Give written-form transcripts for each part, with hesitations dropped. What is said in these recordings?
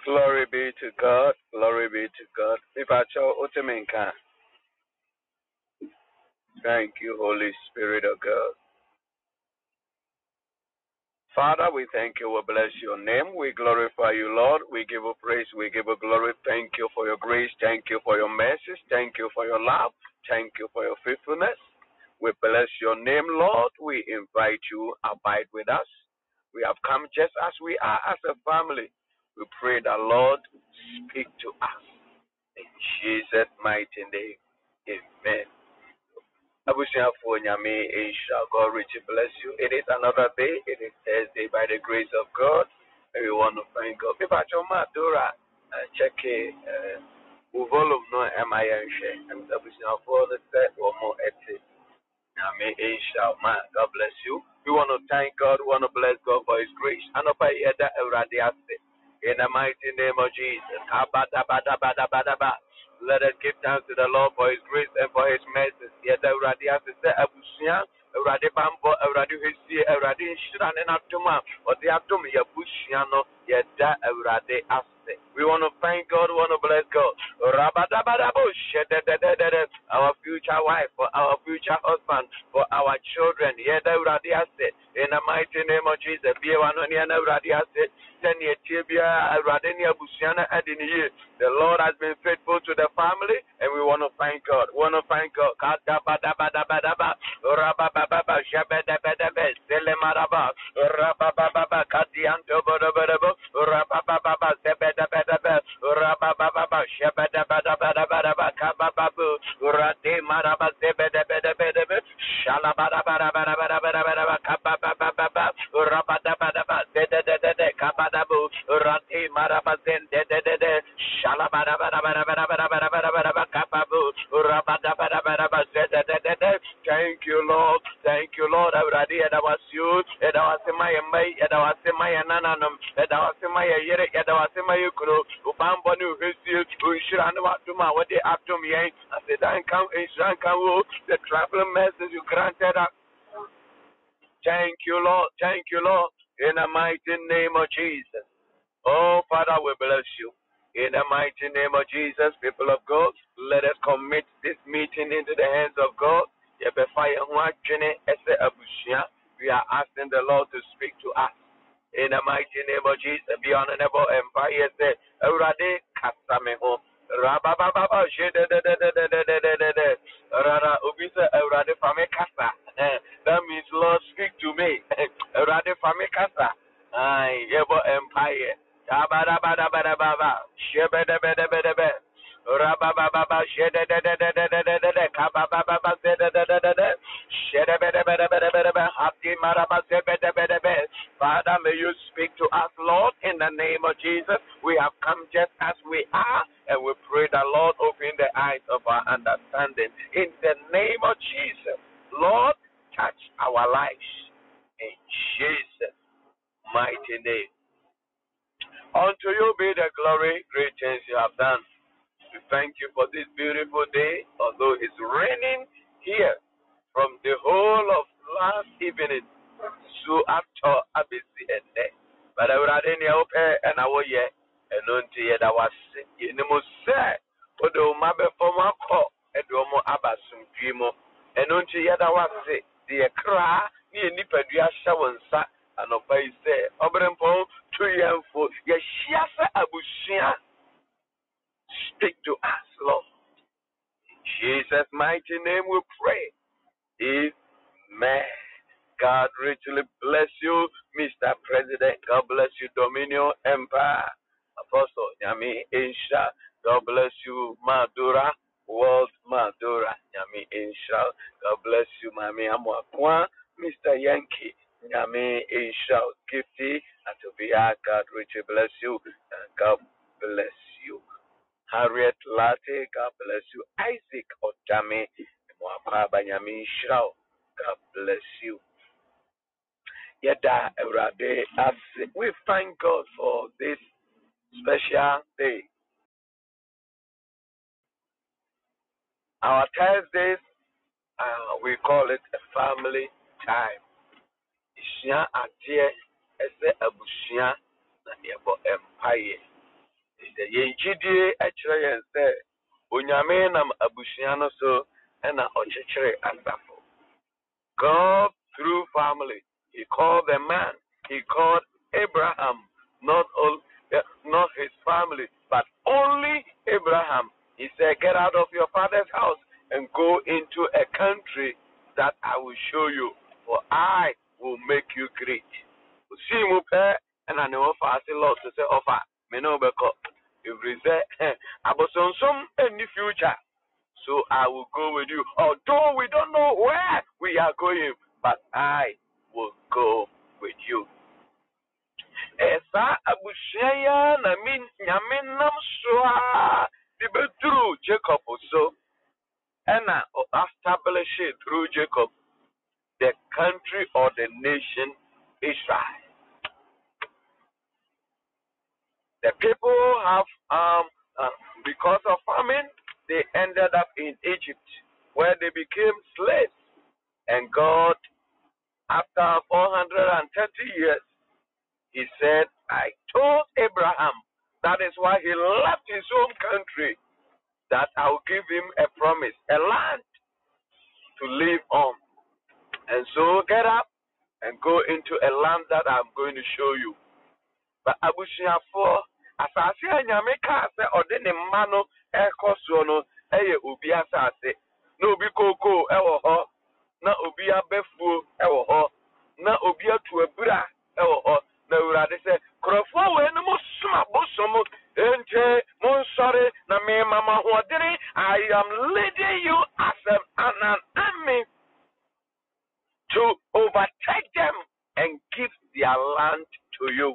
Glory be to God. Glory be to God. Mipacho Uteminka. Thank you, Holy Spirit of God. Father, we thank you. We bless your name. We glorify you, Lord. We give you praise. We give you glory. Thank you for your grace. Thank you for your mercies. Thank you for your love. Thank you for your faithfulness. We bless your name, Lord. We invite you. Abide with us. We have come just as we are as a family. We pray that, Lord, speak to us. In Jesus' mighty name, amen. Abusiafo Nyame Insha, God richly bless you. It is another day. It is Thursday by the grace of God. And we want to thank God. If I Dora, check it. Volume no MIN. And Abusiafo, the third or more ethics. Nyame Insha, God bless you. We want to thank God. We want to bless God for His grace. And in the mighty name of Jesus. Let us give thanks to the Lord for His grace and for His mercy. Yet the Radia sister Abusia, Radi Bambo, Radi Hisi, Radi Shiran and Atuma, or the Atum Yabusiano, yet that Radi Aste. We want to thank God, we want to bless God. Our future wife, for our future husband, for our children. Yet the Radia said, in the mighty name of Jesus, be one on the Radia said. The Lord has been faithful to the family, and we want to thank God. We want to thank God. Thank you, Lord. Thank you, Lord. I was you. And I was in my may. And I was in my ananum. And I was in my yere. And I was in my ukro. Ubambo new history. We should have what to my what they have to me. I said, I come in Shankawu. The traveling message you granted us. Thank you, Lord. Thank you, Lord. In the mighty name of Jesus. Oh, Father, we bless you. In the mighty name of Jesus, people of God, let us commit this meeting into the hands of God. We are asking the Lord to speak to us. In the mighty name of Jesus, be honorable empire. Say, Eurade Kasameho. Rabababa, Ubisa, Eurade Famekasa. That means, Lord, speak to me. Eurade Famekasa. Yebo empire. Tabadabadabadababa. Shebedebedebedebe. Rabababa. Shedededededededede. Kabababa. Zededededede. Shedebedebedebedebe. Hati maraba. Zebedebedebe. Father, may you speak to us, Lord, in the name of Jesus. We have come just as we are, and we pray that, Lord, open the eyes of our understanding. In the name of Jesus, Lord, touch our lives. In Jesus' mighty name. Unto you be the glory, great things you have done. We thank you for this beautiful day, although it's raining here from the whole of last evening. So after ABC and day. But I would have any open and I will yet and until yet I was in the most sad. But the Mabe for my call and the Omo Abasum Primo and until yet I was sick. The cry near Nipadia Shawansa and obey say, Oberampo, 2 years for Yashiasa Abushia. Speak to us, Lord. In Jesus' mighty name we pray. Amen. God richly bless you, Mr. President. God bless you, Dominion Empire. Apostle Nyame Insha. God bless you, Madura, World Madura. Nyame Insha. God bless you, Mami Amwakwa, Mr. Yankee. Nyame Insha. Gifty, Atubia. God richly bless you. And God bless you. Harriet Latte. God bless you. Isaac Otame. Mwakwa Nyame Insha. God bless you. Yada Erade, we thank God for this special day. Our Thursdays, we call it a family time. Ishia Atie Ese Abushia na Nebo Empire. The Yenjidi actually and say, Unyamenam Abusiano so and Ochechere Asafo. God through family. He called the man. He called Abraham, not his family, but only Abraham. He said, get out of your father's house and go into a country that I will show you, for I will make you great. See mu pɛ ɛna ne wɔfa ase Lord to say offer me no bɛkɔ. If we say abosonsom any future, so I will go with you. Although we don't know where we are going, but I will go with you. Esa abushaya na min nyaminam soa the through Jacob so and establish it through Jacob the country or the nation Israel. The people have because of famine they ended up in Egypt where they became slaves, and God after 430 years he said, I told Abraham, that is why he left his home country, that I will give him a promise, a land to live on. And so get up and go into a land that I'm going to show you. But Abushia for asase anyame ka se ode ne mma no ekoso no eye obi asase na obi koko ewo ho na obi abefuo ewo ho na obi atu abura ewo ho na urade se krofo we no musuma bosomo ente monsore na me mama hodere. I am leading you as an army to overtake them and give their land to you.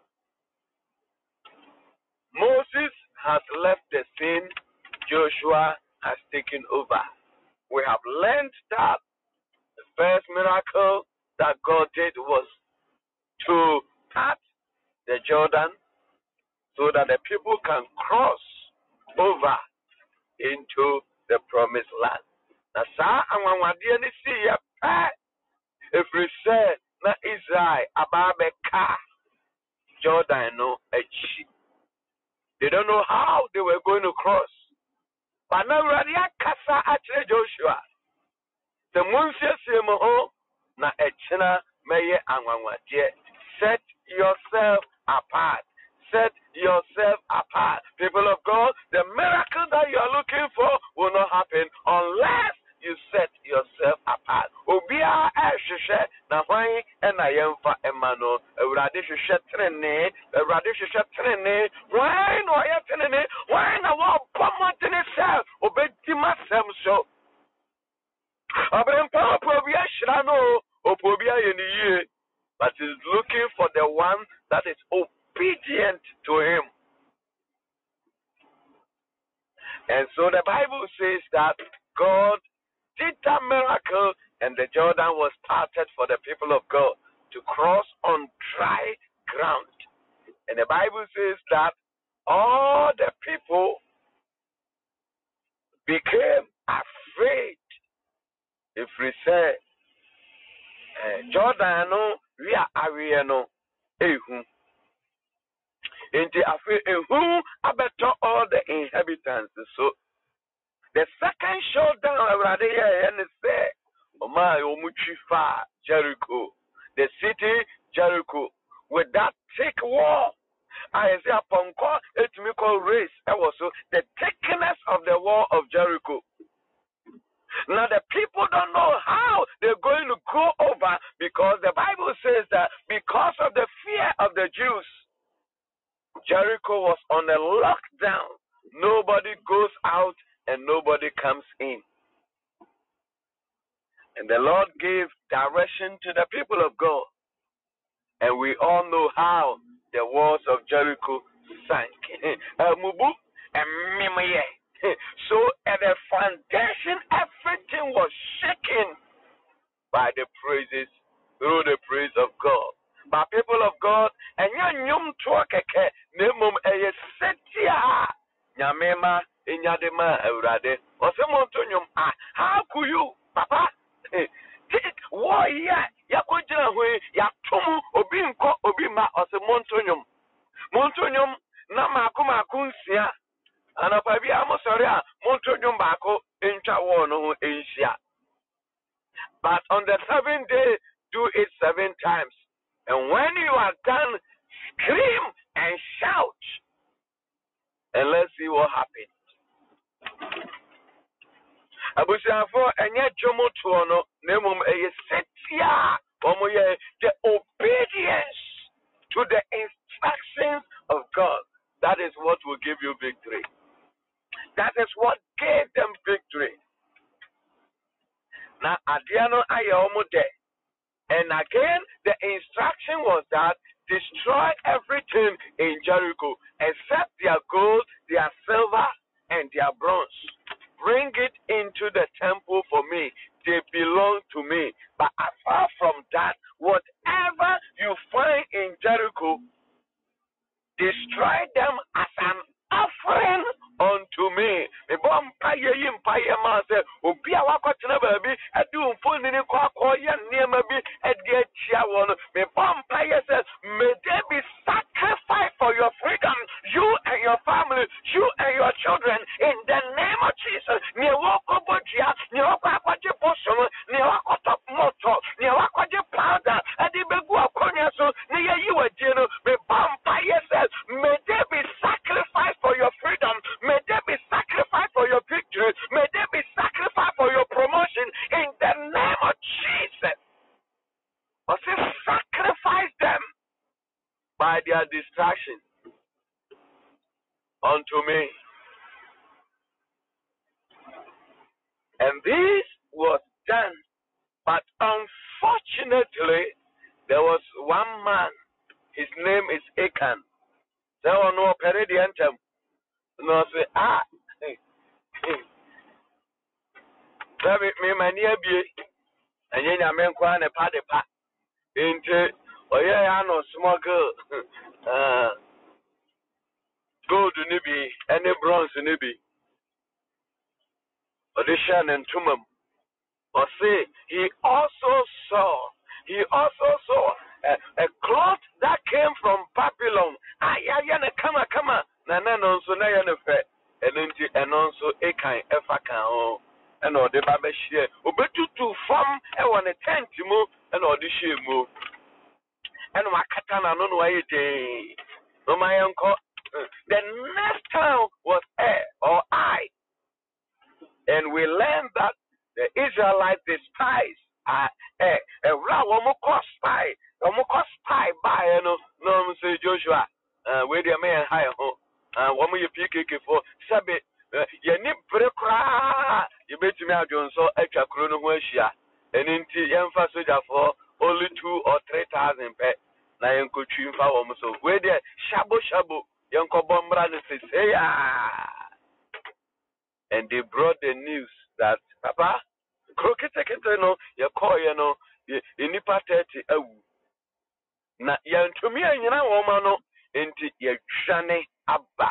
Moses has left the scene. Joshua has taken over. We have learned that the first miracle that God did was to part the Jordan so that the people can cross over into the promised land. Na saa anwanwadeɛ ne si yɛ pɛ efiri sɛ na Israel aba abɛka Jordan no akyi. They don't know how they were going to cross. But now Radia Kasa Atre Joshua. The Munsia Moho na Echina Meye Anwanwaje. Set yourself apart. Set yourself apart. People of God, the miracle that you are looking for will not happen unless you set yourself apart. Obia Ashisha na why and I am for Emmanuel. Radisha trene, Radisha trene. Why no I trene? Why no one in itself? Obetima Samso. Abraham Probia Shrano, Opobia in the year, but is looking for the one that is obedient to him. And so the Bible says that God did that miracle and the Jordan was parted for the people of God to cross on dry ground. And the Bible says that all the people became afraid. If we say Jordan no we are Ariano ehu. Inti afraid ehu abeto all the inhabitants. So the second showdown already and say, Omai Omuchifa Jericho, the city Jericho, with that thick wall. I say upon call it me call race. That was so the thickness of the wall of Jericho. Now the people don't know how they're going to go over because the Bible says that because of the fear of the Jews, Jericho was on a lockdown. Nobody goes out and nobody comes in. And the Lord gave direction to the people of God. And we all know how the walls of Jericho sank. So at the foundation, everything was shaken by the praises, through the praise of God. But people of God, and you talk nemum setia nyamema inyadema eurade osemontonyum how could you papa wo ya yakojira hwe yatum obi nko obi ma osemontonyum montonyum na mako nsia anapa bi amosori a monto dwom baako ntwa wo no ho enhia. But on the 7th day, do it 7 times. And when you are done, scream and shout. And let's see what happens. Abusiafo enye jomo to no nemum eye setia omoye the obedience to the instructions of God. That is what will give you victory. That is what gave them victory. Now adiano aye omo de. And again, the instruction was that destroy everything in Jericho except their gold, their silver, and their bronze. Bring it into the temple for me. They belong to me. But apart from that, whatever you find in Jericho, destroy them as an offering unto me. Me bom paye yim paye ma se obi a wakotena ba bi adu mfoni ni kwa ye niema bi edi achia won. Me bom paye says may there be sacrifice for your freedom, you and your family, you and your children, in the name of Jesus. Ni wako bodia, ni wako akwaje bosom, ni wako top moto, ni wako je powder, edi begu akonya so ni ye yiwa jeno. Me bom paye says may there be sacrifice for your freedom. May there be sacrifice for your victory. May there be sacrifice for your promotion in the name of Jesus. Or say sacrifice them by their distraction unto me. And this was done. But unfortunately, there was one man. His name is Achan. There was no peridiantum. No, say, me mania be, and yen a man quan a paddy pat into, oh, yeah, no smuggle, gold nibi, any bronze nibi, audition and tumum. Or say, he also saw a cloth that came from Babylon. Ayana, come, Nana, no, so na yana fe, and also a kind of a can, and all the babashire, Ubetu to form and one a tent to move, and all the she move. And my katana, no way, no, my uncle. The next town was or I, and we learned that the Israelites despise a raw spy, spy by no, say Joshua, where the man high home. Woman you pick for Sabbath, you need precra, you bet me out on so extra chronomesia, and in tea emphasis for only 2,000 or 3,000 pet. Now you could trim for almost so. Where there, shabu, Yanko Bombrana says, hey, and they brought the news that, Papa, crooked no, you call, you nipa 30. Now, young to me, and you know, woman, into your shane abba.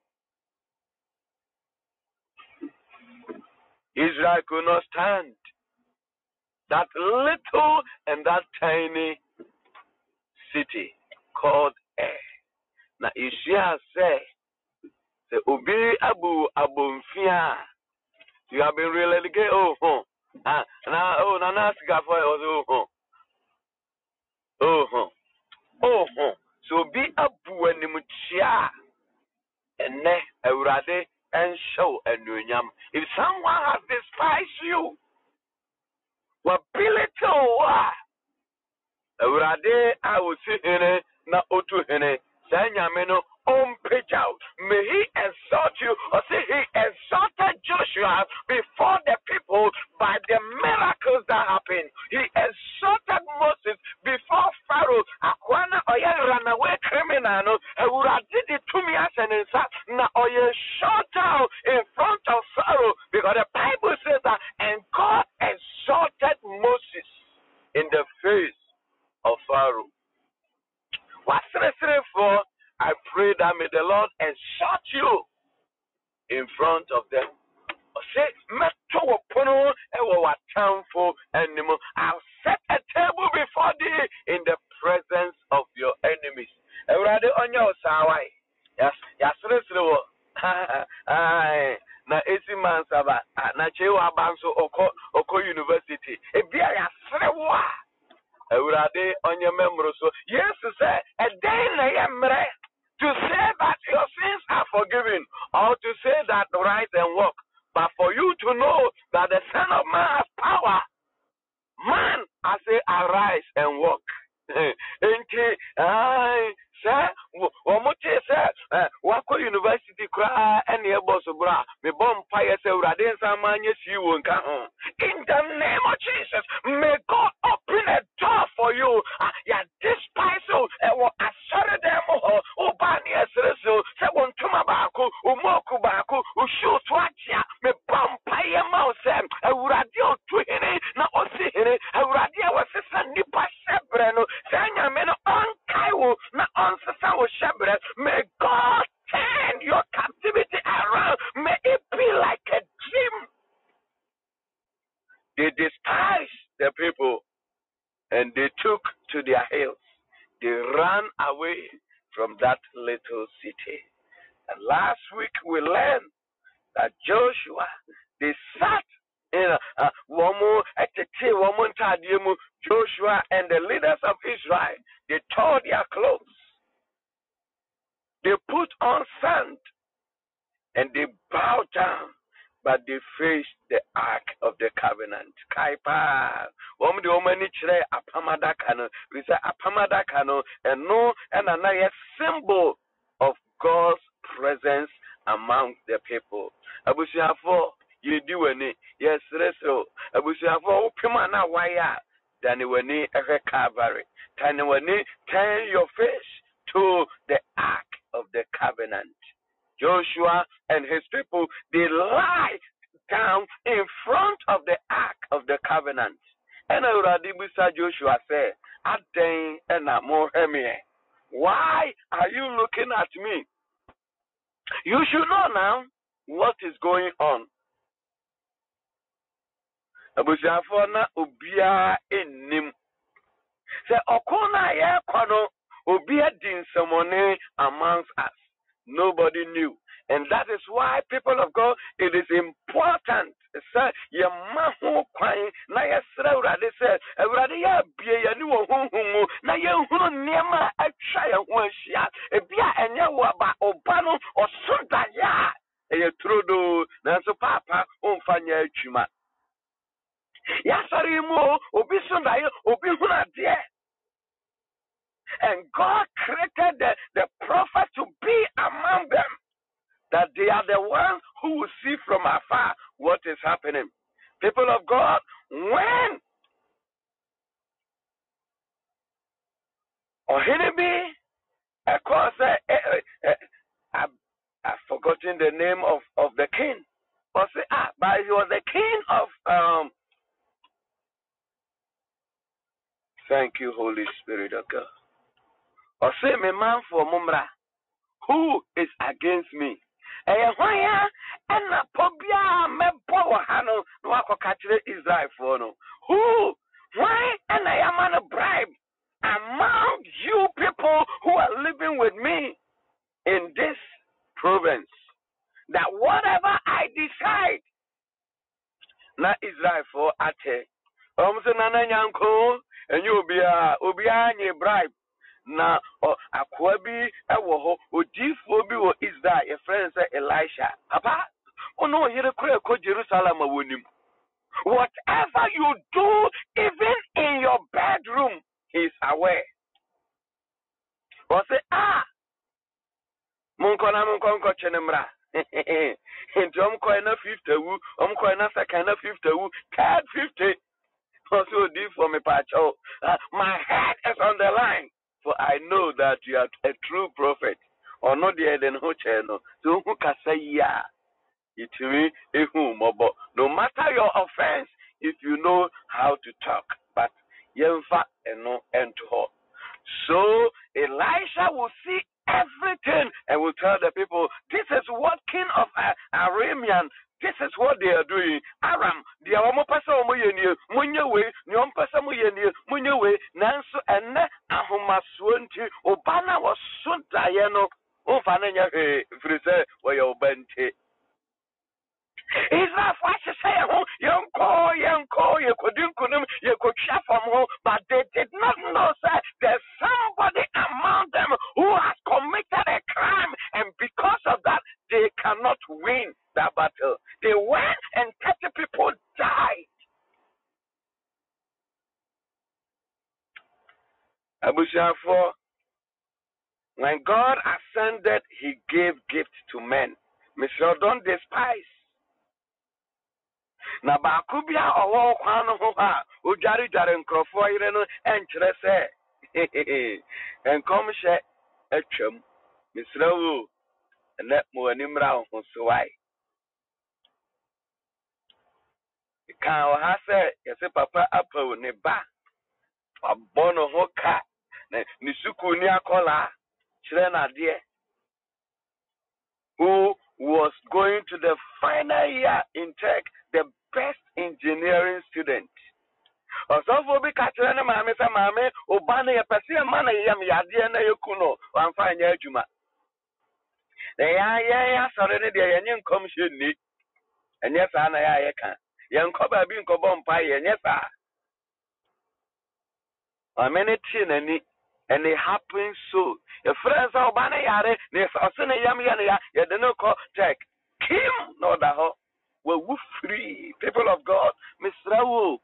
Israel could not stand that little and that tiny city called Now, Isaiah say, the Ubi Abu Abumfia, you have been relegated. Oh, now, Nana Scafoy was so be Abu and Muchia, and ne, Eurade, and show and Nunyam. If someone has despised you, what Bilito, Eurade, I will see him, not Otu Hene, Sanyameno. Page out. May he exalt you, or say he exalted Joshua before the people by the miracles that happened. He exalted Moses before Pharaoh. Akwana oya runaway criminal, who did it to me as an insult. Now oya shut down in front of Pharaoh because the Bible says that, and God exalted Moses in the face of Pharaoh. What's the for? I pray that may the Lord exalt you in front of them. Say, I'll set a table before thee in the presence of your enemies. Yes, Eurade on your memory. So, yes, to say, a day to say that your sins are forgiven, or to say that rise and walk. But for you to know that the Son of Man has power, man, I say, arise and walk. Sir, Omote sir, Wako University cry and the boss bra, me bomb fire say Radin Samanya see you in the name of Jesus, may God open a door for you. Ya despise you, I saw them oh Bani Esreso, Sabon Tumabaku, Umoku Baku, Ushu Twachia, me bomb fire mouse, Radio Twinny, na Osihiri, Radio was a nipa sebreno, Sanya Meno on Kaiwo, na on Sasawo Shebre, may God turn your captivity around, may it be like a dream. They despised the people and they took to their hills. They ran away from that little city. And last week we learned that Joshua, they sat in Joshua and the leaders of Israel, they tore their clothes. They put on sand and they bowed down, but they faced the ark of the covenant. Kaipa, the omani chre apamadakano. We say apamadakano, and no, and another symbol of God's presence among the people. Abusiafo, you do any, yes, reso. Abusiafo, Pimana waya, Daniwani ever Calvary. Taniwani, turn your face to the ark of the covenant. Joshua and his people, they lie down in front of the ark of the covenant. And already Joshua said, why are you looking at me? You should know now what is going on. Abusiafona ubia enim. Se okona ye kwano ubia din samone amongst us. Nobody knew. And that is why, people of God, it is important. Sir, your mahu kwai na yesra urade said, urade ya bie ya ni wo hunhumu na ye hunu niema atwa ye ho ahia. Ebia enye wo ba obano osunda ya. Eye trodo na so papa onfanya atwuma. Ya sari mu obi sunda ye obi hunu ade. And God created the prophet to be among them, that they are the ones who will see from afar what is happening. People of God, when Ohinibi, of course, I've forgotten the name of the king. But he was the king of, thank you, Holy Spirit of God. Or say, me man for Mumra, who is against me? And Pobia me Powahano, Wako Katre Israel for no. Who? Why? And I am on a bribe among you people who are living with me in this province, that whatever I decide, na Israel for ate. Nana Yanko, and you'll be a bribe. Na akwabi ewo odifo bi wo Israel your friend say Elisha papa ono here ko Jerusalem awonim. Whatever you do, even in your bedroom, he's aware. Or say munko chenemra Jom koina 50 wu koina second 50 wu third 50 also do for me pacho. My head is on the line. For I know that you are a true prophet. Or not the Eden Hocheno. So who can say yeah? It me no matter your offense, if you know how to talk. But yemfa and no end to her. So Elisha will see everything and will tell the people, this is what king of Aramean, this is what they are doing. Aram, they are almost munyewe, nyompasa munyewe, nanso ene ahomaswonti, obana was sunta yeno, umfanenya frise, where your bente. Israel, what you say, ye couldn't ye could share from home, but they did not know, sir, there's somebody among them who has committed a crime, and because of that, they cannot win that battle. They went and 30 people died. Abusiafo, when God ascended, he gave gifts to men. Mr. Don't despise. Na bakubia owo kwan ho ha ojare jare nkrofo yire no enkyere se enkom hye atwam misrawo na mo animra ho so wai kan o ha se yese papa apaw ne ba abono ho ka na ni suku ni akola kire na de who was going to the final year in tech, the best engineering student. Osofo bi ka kire ne maame sa maame oba na ye pese ma na yam yade na yekuno wan fa nya adwuma. Na ya sore ne de yenye nkom hye ni. Enye sa na ya ye ka. Ye nkoba bi nkobo mpa ye enye sa. Amenity nani and it happens so. Your friends are oba na yare ne so ne yam ya na ya ye de no ko check. Kim no da ho. We free people of God. Misrawo.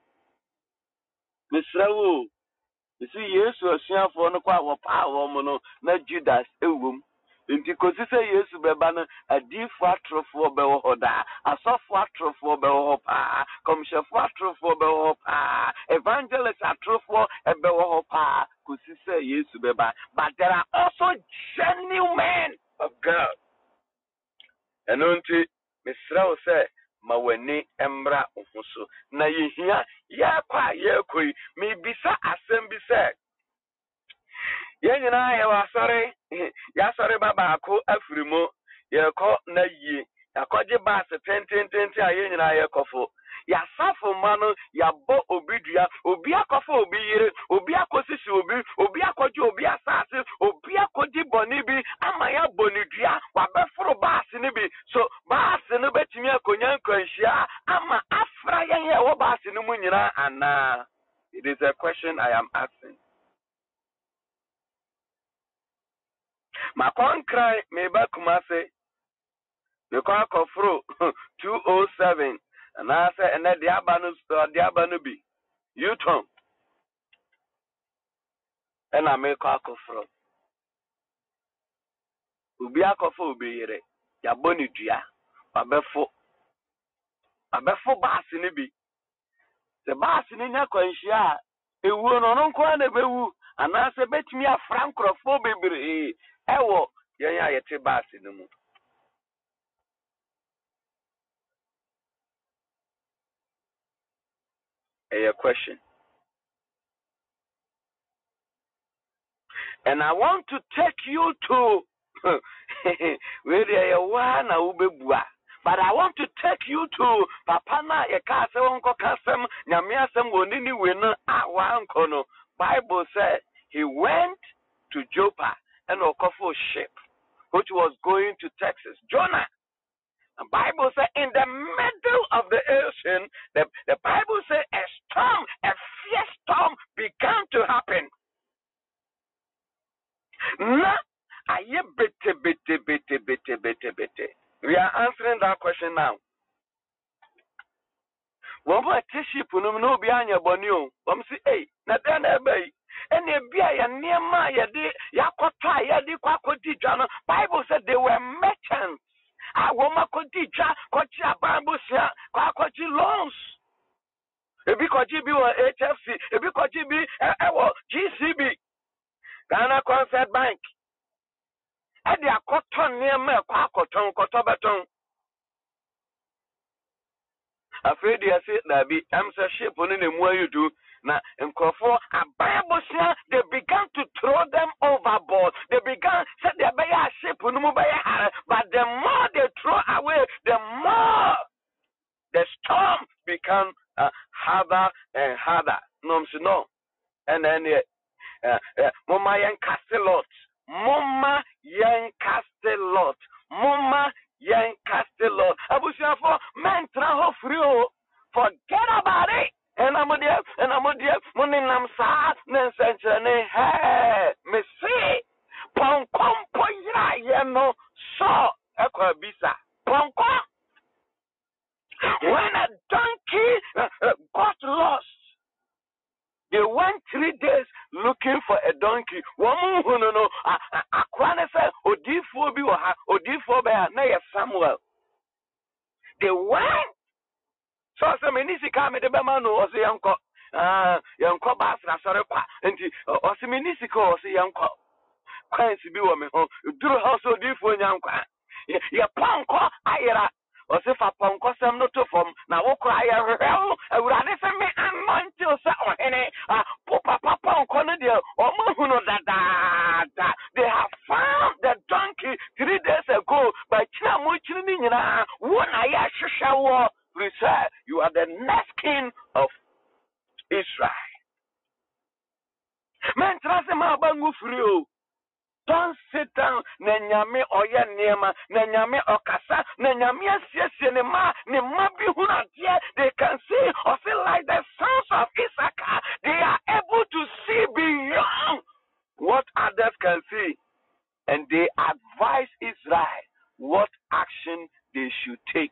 You see, yes, was here for no quite power, mono, not Judas, ewum. Inti kosi se Yesu beba a deep fatro for behoda, a soft fatro for behopa, commission fatro for behopa, evangelist a true for a behopa, kosi se Yesu beba. But there are also genuine men of God. And unti Misrao say, Maweni embra uhusu. Na yihia ya kwa ye koi mi bisa asem bisa. Ye nyina ye wasore ya sore baba ako afrimo ye ko na yi akoje bass tentententi aye nyina ye kofo ya safo mano ya bo obidua obi akofo obi yire obi akosisi obi akoje obi asase obi akoji boni bi ama ya bonidua wa beforo bass ni bi so bass no betimi akonya nkwanhia ama afra ye wo bass ni mu nyina ana. It is a question I am asking. Ma kon cry me ba kumase me kwa kofro 207 and I say and the abanu bi Uton and I make kwa kofro ubi akofo ubi yire ya boni dua abefo baasi ni bi the baasi ni nya kwanhia ewu no nko na bewu ana se betimi afra nkrofo bebere ewo yen ayete baasi ni mu. A question. And I want to take you to where you are now, but I want to take you to Papana Ekase Onko Kasem Nyamiasem Wonini Wina Awankono. Bible said he went to Joppa and Okofo ship, which was going to Texas. Jonah. The Bible says in the middle of the ocean, the Bible says a storm, a fierce storm began to happen. Na aye bete. We are answering that question now. One more ship no be anya bonio. Say, hey, na den ebe. And bia ya niema ya de yakota ya de kwakodi dwa. Bible said they were merchants. I woma kodi dwa kwachi Bible sia kwakodi loans. Ebi kwachi bi wo HFC, ebi kwachi bi ewo GCB. Ghana Concert Bank. Edi akoton niema kwa akoton kotobeton. Afraid you say that be ship on the more you do now and for a Bible say they began to throw them overboard. They began said they buy a ship on the but the more they throw away, the more the storm become harder and harder. No. And then Mama Yan Castelot. Mama Yan Castelot. Mama Yan Castelot. Abusiafo men traho free. Forget about it. and I'm dear, money nam sad, Nansenchane, hey, me say, Pon compo ya, no, so, Equabisa, Ponko. When a donkey got lost, they went 3 days looking for a donkey. Woman who no, Aquana said, Odifo be Odifo be na Samuel. They went. So some minisi come the bema no was yanko. Yanko basra sorry pa. Enti osiminisi ko was yanko. Kwansi bi wo me ho. Duru house Odifo nyankwa. Ye panko ayera. Osifa panko sem no to form na wo kra ayera. Awurade se me anointing sa ohene. Papa panko no de omo da da. They have found the donkey 3 days ago by china mo chini ni nyina. Won aya hwehwa you are the next king of Israel. Man, trust him abangu free. Don't sit down. Nenyame oya niema. Nenyame okasa. Nenyame asiesie ne ma bi hunatie. They can see or see like the sons of Issachar. They are able to see beyond what others can see. And they advise Israel what action they should take.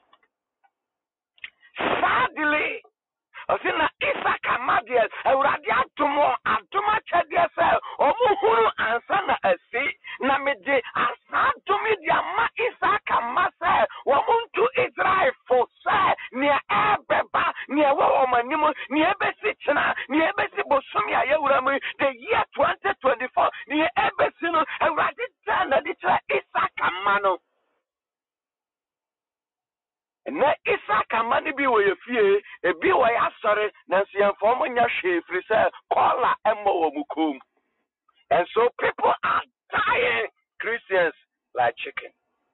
Sadly, Osina Issachar Madiel, Euradia Tumo, Antuma Chadia Sel, Omuhuru Ansana Esi, Namidi, Asan to Media Ma Issachar Masa, Womuntu Israel for Sir, near Ebeba, near Womanimo, near Besichina, near Besi Bosumia Yurami, the year 2024, near Ebesino, Euradita, Naditra Issachar Mano. Na Issachar mani bi wo ye fie e bi wo ya sore na nsianfo mo nya hwefri say kola emmo wo mukom. And so people are dying, Christians like chicken.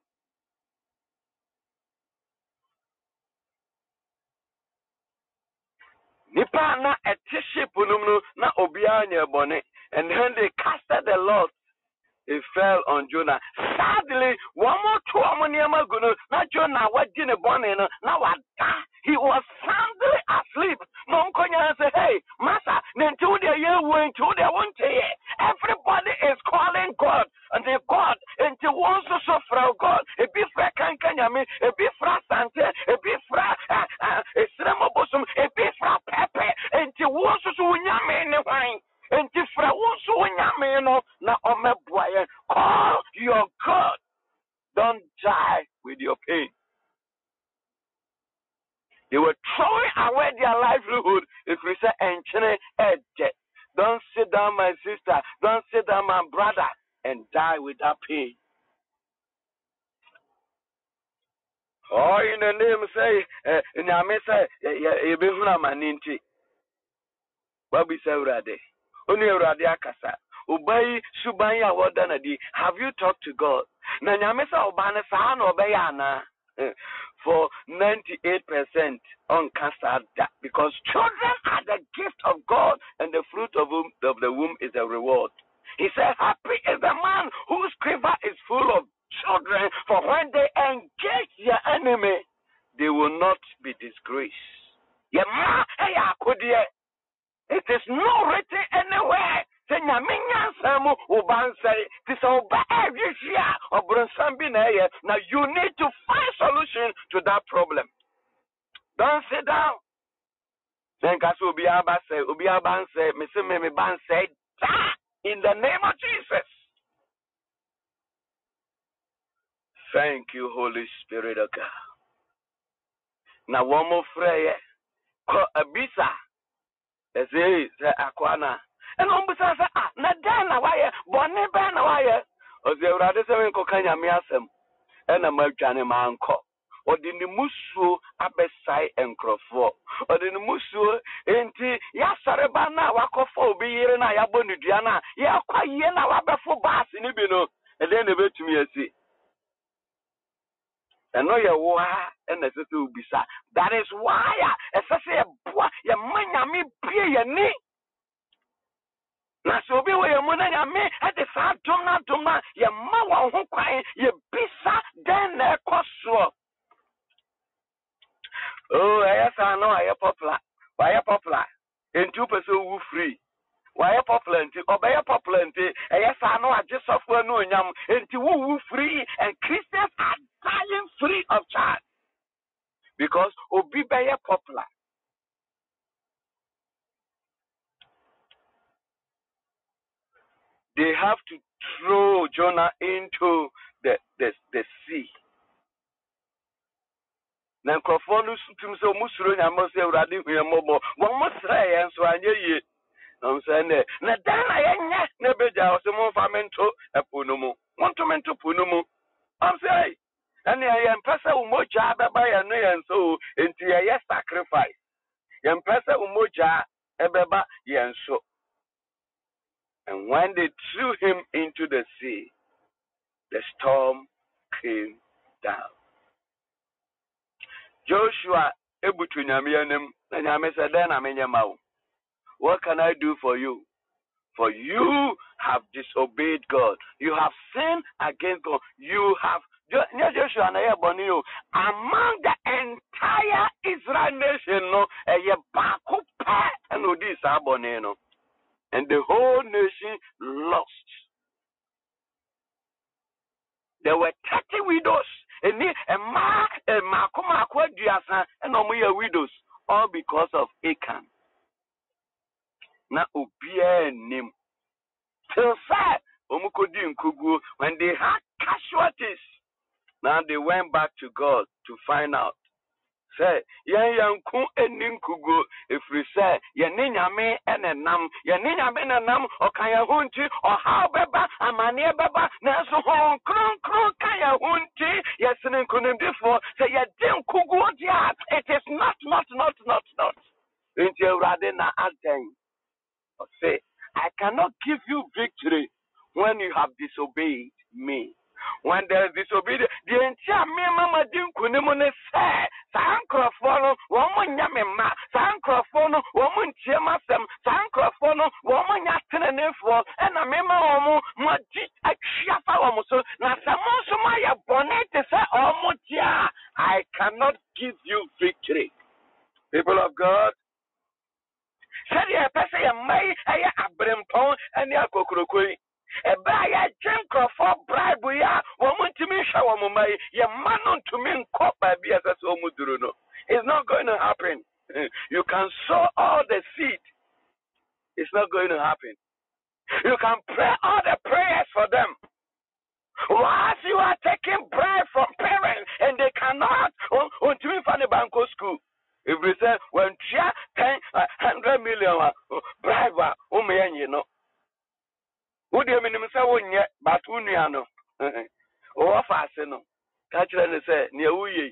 Nipa na etiship no na obia nya bone, and when they casted the lot, it fell on Jonah. Sadly, one more two amoniama guno, not Jonah, what didn't bonnet, now he was soundly asleep. Monkonya said, hey, Master, then to the year went to the one day. Everybody is calling God, and they God, and they want to suffer God. A bit fra cancanyami, a bit fra sante, a bit fra a sramobosum, a bit fra pepe, and they want to win in the wine. And if I want to win, now call your God. Don't die with your pain. They were throwing away their livelihood if we say, don't sit down, my sister. Don't sit down, my brother, and die with that pain. Oh, in the name say, Nyame say, you be huna maninti. What we say, Rade? Only Rade akasa. Ubai subaya wadanadi. Have you talked to God? Na Nyame say obane sa na obayana. For 98% on cast that, because children are the gift of God, and the fruit of the womb is a reward. He said, happy is the man whose quiver is full of children, for when they engage their enemy, they will not be disgraced. It is not written anywhere. Now you need to find solution to that problem. Don't sit down. Then in the name of Jesus. Thank you, Holy Spirit of God. Now one more phrase. Abisa. Say Aquana. And on beside Nadana wire, Bonnie Banna wire. Or the Radisson Kokanya Miasem, and a Merchant Manco. Or the Musu Abesai and Crofo. Or the Musu enti Yasarebana Wakofo be here and I aboni Diana. Ya quite yena wabefo bass in Ibino. And then they bet to me and see. And no ya wa and the sister bisa. That is why especially a boy ya manya pay ya ni. Na so be we ya muna me at the sa dumna ya ma wa ho kwan ya bisa den na ekoso. Oh, yes, I know I am popular. Why are popular? And 2% who free. Why are popular? Obey popular. Yes, I know I just suffer no yam. And who free and Christians are dying free of charge because Obi be popular. They have to throw Jonah into the sea. Na nkrofo no sutum se omusuro nyamo se urade huemobo wo mosra ye so anye ye no se ne na dan na yenye na beja o se mo fa mento epo no mu wonto mento po no mu am say ane ye mpesa umoja beba ye no ye nso enti ye sacrifice ye mpesa umoja ebeba ye nso. And when they threw him into the sea, the storm came down. Joshua ebutu nyamianem na nyame said then amenyama. What can I do for you? For you have disobeyed God. You have sinned against God. You have Joshua na yeboni among the entire Israel nation no ye baako pa no di sabone no. And the whole nation lost. There were 30 widows. And widows, all because of Achan. Na ubie nim. Till sad, when they had casualties, now they went back to God to find out. Say, yanku eninkugo if we say yaninyame enenam yaninyame enenam okaya hunti or how beba amane beba na so hon kron kaya hunti yesinin kunim before say yadin kugo dia it is not into urade na aden say I cannot give you victory when you have disobeyed me. When there is disobedience, the entire mama didn't kunimone say, Sancrofono, woman yamma, Sancrofono, woman chemasem, Sancrofono, woman yatin and info, and a memo, Majit, a shafa almost, Nasamosumaya bonnet, say, Omotia, I cannot give you victory. People of God, said ya pesa ya mai, aya abrempon, and ya kokrokoi. Ebaya jenkrofo bribe ya womuntimi hwa womumai ye manon to me nkopa bi asase omuduru no. It's not going to happen. You can sow all the seed. It's not going to happen. You can pray all the prayers for them. Whilst you are taking bribe from parents and they cannot to me from the banco school. If we say when 100 million bribe you know. Would you mean say one yet, but uniano? Or fasten. Catch and say, near we.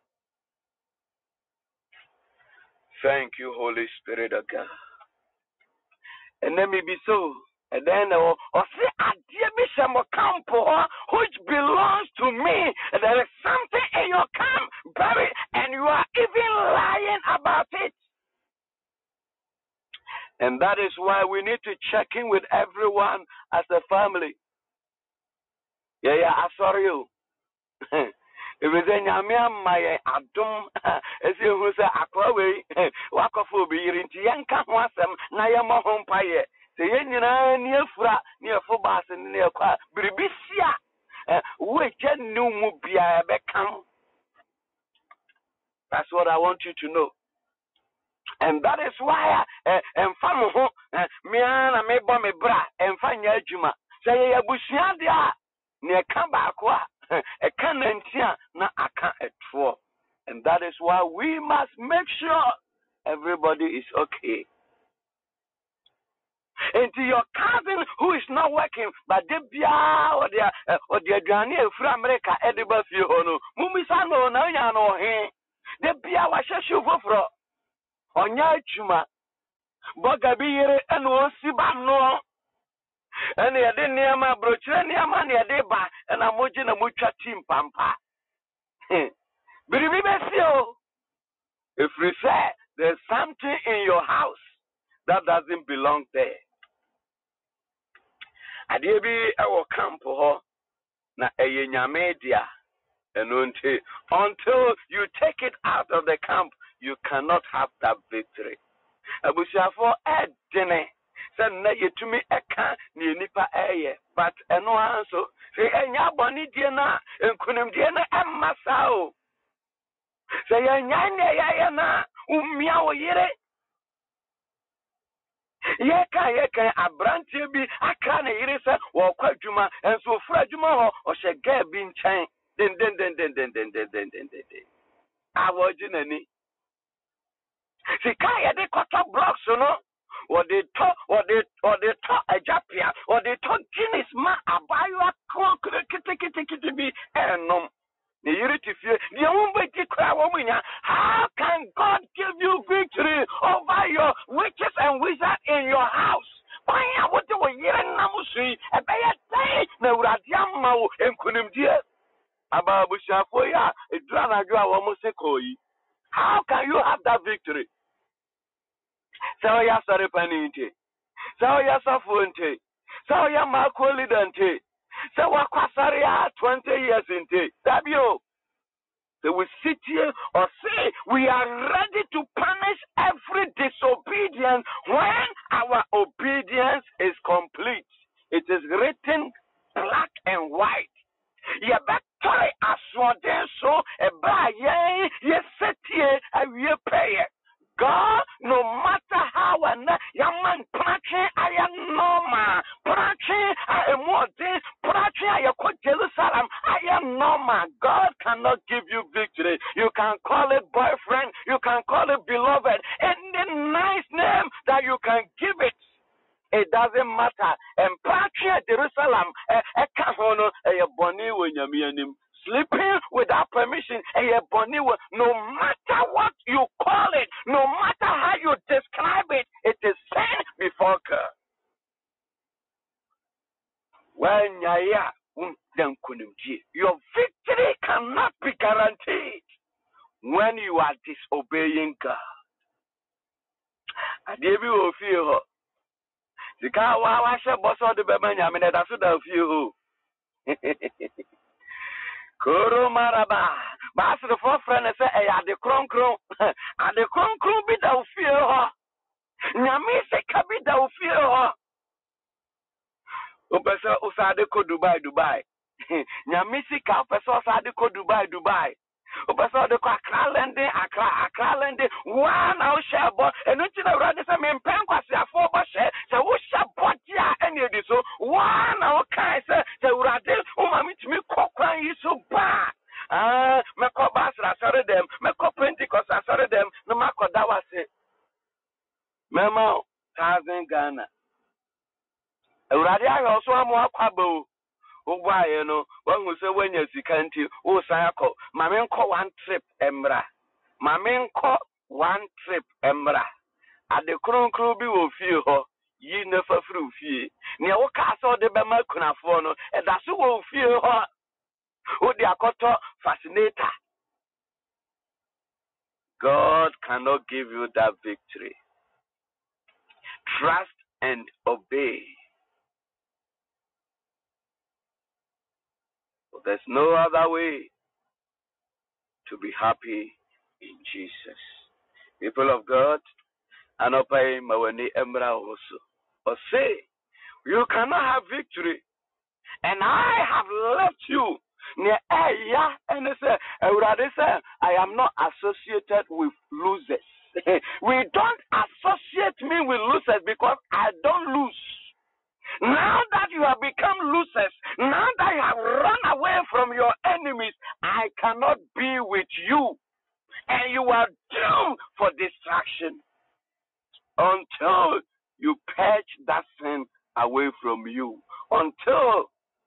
Thank you, Holy Spirit of God. And let me be so. And then, or say, I dear Bishop Campo, which belongs to me. And there is something in your camp buried, and you are even lying about it. And that is why we need to check in with everyone as a family. Yeah, I saw you. If it's a Yamiam, my Adum, as you who say, Aquaway, Wakafu be into Yanka Wasam, Nayama home pie. Say, near Fra, near Fobas, and near Qua, Bribisia, which new Mubia become. That's what I want you to know. And that is why and famu me ana me bo me bra and fanya adwuma say ya busia dia ne ka ba ko e ka nantia na aka etro. And that is why we must make sure everybody is okay. And to your cousin who is not working, but the bia or the Ghanaian from America, edible few no mumisano na ya no he the bia wa sheshu foforo onya chuma boga bi yere eno osibam no ene yede niama brochire niama ne yede ba na moji na mutwa team pampa biribi besio if we say there's something in your house that doesn't belong there ade bi ewo camp ho na eye nyame dia until you take it out of the camp you cannot have that victory. abusuafo edene sɛ na yɛtumi ɛka ne nipa ɛyɛ but ɛno anso sɛ ɛnya bɔne die na nkunimdie na ɛmma saa o sɛ yɛnya ne yɛyɛ na ummia wo yere yɛka abranteɛ bi aka ne yere sɛ wɔkɔ adwuma nso ofura adwuma hɔ ɔhyɛ gaa bi nkyɛn den awɔgye n'ani sika yɛde kɔtɔ blocks no wɔde tɔ agyapia wɔde tɔ guinness ma abayewa kitikiti bi ɛnom ne yere te fie deɛ wombɛti kora wɔ mu nya how can God give you victory over your witches and wizards in your house kwan a wode wo yere nam so yi ɛbɛyɛ sɛe na awurade ama wo nkonimdie aba abusuafo yi a ɛduru anadwo a wɔn se kɔɔ yi how can you have that victory sɛ ɔyɛ asɔre pani nte sɛ ɔyɛ sɔfo nte sɛ ɔyɛ maako leader nte sɛ wakɔ asɔre a 20 years nte dabio so we sit here or say we are ready to punish every disobedience when our obedience is complete. It is written black and white. You better assuredly so a buy ye sit here and you pay. God, no matter how and yaman prache I am normal. Prache I am more this. Prache I am Jerusalem. I am normal. God cannot give you victory. You can call it boyfriend. You can call it beloved. Any nice name that you can give it. It doesn't matter. And Prache Jerusalem. Sleeping without permission, no matter what you call it, no matter how you describe it, it is sin before God. When your victory cannot be guaranteed when you are disobeying God. I give you a few. The car was a boss of the Bemania, I mean, that's what I feel. Koro maraba, but the four friends say, "I had the cron, and the cron be the fear her. Nyami se kabi the fear her. Upesa usade ko Dubai. Nyami se ka upesa usade ko Dubai. Upesa de ko Accra lende. One now share bo. Enu ti na brother say me pen kwase afo bo share. Say wo share body a eni edi so. One now kai say urade umami timi kokwan yi so ba. Me ko basra sorry them. Me ko Pentecost sorry them. No ma ko da wase. Mema 1,000 Ghana. Urade ayo so amu akwabo. Ugwa ye no wangu se wenya sika nti wo san akọ mame nkọ one trip emra ade kronkron bi wo fie ho yi na fafuru fie ne wo ka so de be ma kunafo no eda so wo fie ho wo de akoto fascinator. God cannot give you that victory. Trust and obey. There's no other way to be happy in Jesus. People of God, Anopai Mawani Emra also. Or say, you cannot have victory. And I have left you. And say, I am not associated with losers. We don't associate me with losers because I don't lose. Now that you have become losers, now that you have run away from your enemies, I cannot be with you. And you are doomed for distraction until you purge that sin away from you. Until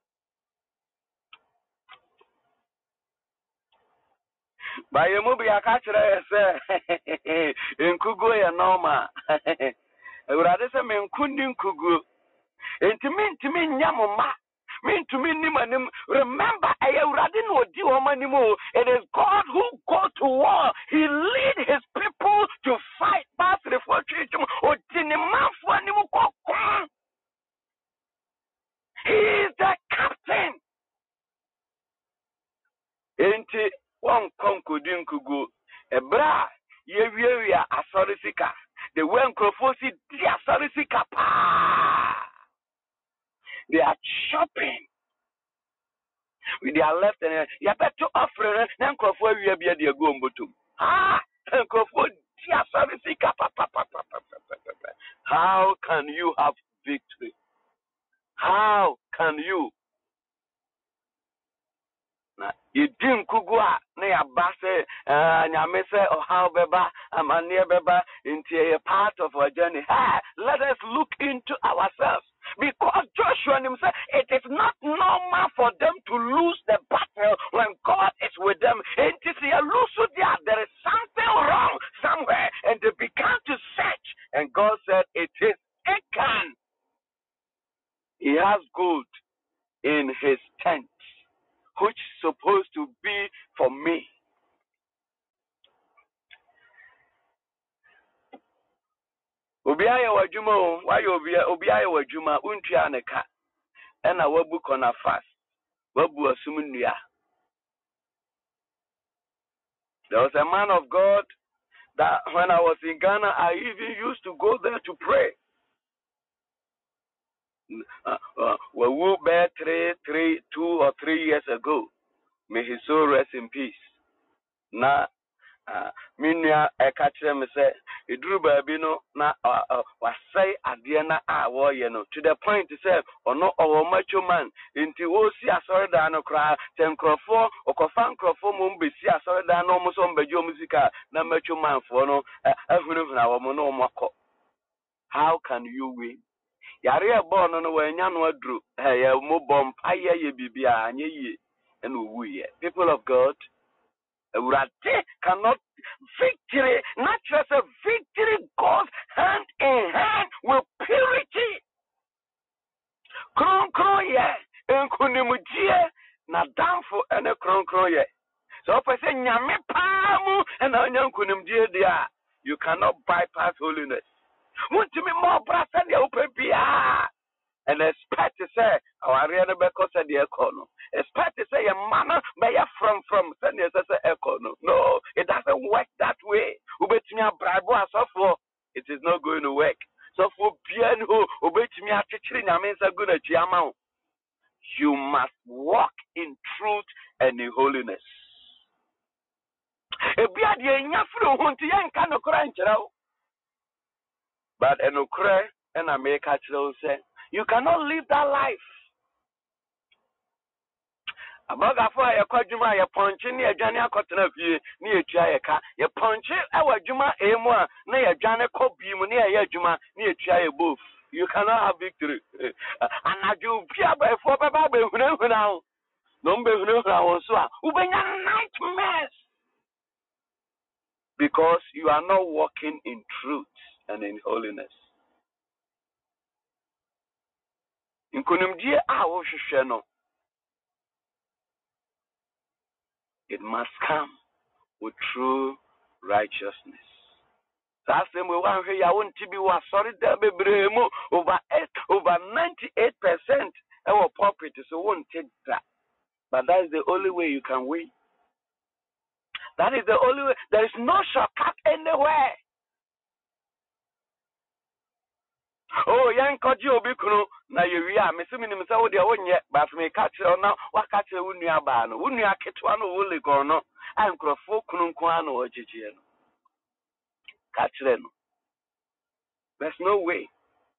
by a movie, I catch it in Kugu and Norma. I would rather say, Kundin Kugu. And to me, Yamoma. To me, remember, it is God who goes to war. He leads his people to fight. He is the captain. Enti one konkudin kugu ebra ye asorisika the way Nkrofosi dia sarisi kapa. They are shopping with their left and right. You better offer na Nkrofo wi bia de go mbotum. Nkrofo dia sarisi kapa. How can you have victory? How can you? Na yedin kugua na ya base nyame se how beba amane beba into a part of our journey. Let us look into ourselves, because Joshua himself, it is not normal for them to lose the battle when God is with them. It is a lose there is something wrong somewhere, and they began to search, and God said it is Achan. He has gold in his tent, which is supposed to be for me. Obiaya wajuma why obiaya wajuma untia neka ena wabu kona fast wabu asumunuya. There was a man of God that when I was in Ghana, I even used to go there to pray. We were there 2 or 3 years ago. May his soul rest in peace. Now, minya ekachire me say eduru baabi no na wasai ade na awoye no to the point say ono owo macho man nti wo si asore da no kra tenkrofo okofa nkrofo mo mbesi asore da no mo so mbajo musika na macho man fo no ahunahuna wo mo no mako. How can you win? Yare ebo no wanya no aduru ya mo bom aye ye bibia anye ye na owuye. People of God, cannot victory, not just a victory goes hand in hand with purity. Kron ye, enkunimujie na damfo ene kron ye. So person nyame pamu and onyankunimjie dia, you cannot bypass holiness. Want to be more brass than the open bia. And expect to say, our real because of the econo. Expect to say a manner by a from send us a econo. No, it doesn't work that way. It is not going to work. So for piano, you must walk in truth and in holiness. But and I make a say, you cannot live that life. Abaga for ya kwadwuma ya ponche ne adwane akotena fie ne etua ya ka ya ponche awadwuma emu a na ya dwane kobi mu ne ya adwuma ne etua ya both. You cannot have victory. Anaju pia ba fo baba ba hunahuna no mbe hunahuna won so a ubenya nightmares, because you are not walking in truth and in holiness. Nkonimdie a wo hwehwe no, it must come with true righteousness. That's the way one way I want to be was sorry that over 98% our property, so won't take that. But that is the only way you can win. That is the only way. There is no shortcut anywhere. Oh, young Koji Obikuno, na you are missing him so the own yet, but me catch or now, what catch a Unia Bano, Unia Ketuano, Uli Gorno, and Crofo Kununquano or Gigiano. Catch them. There's no way.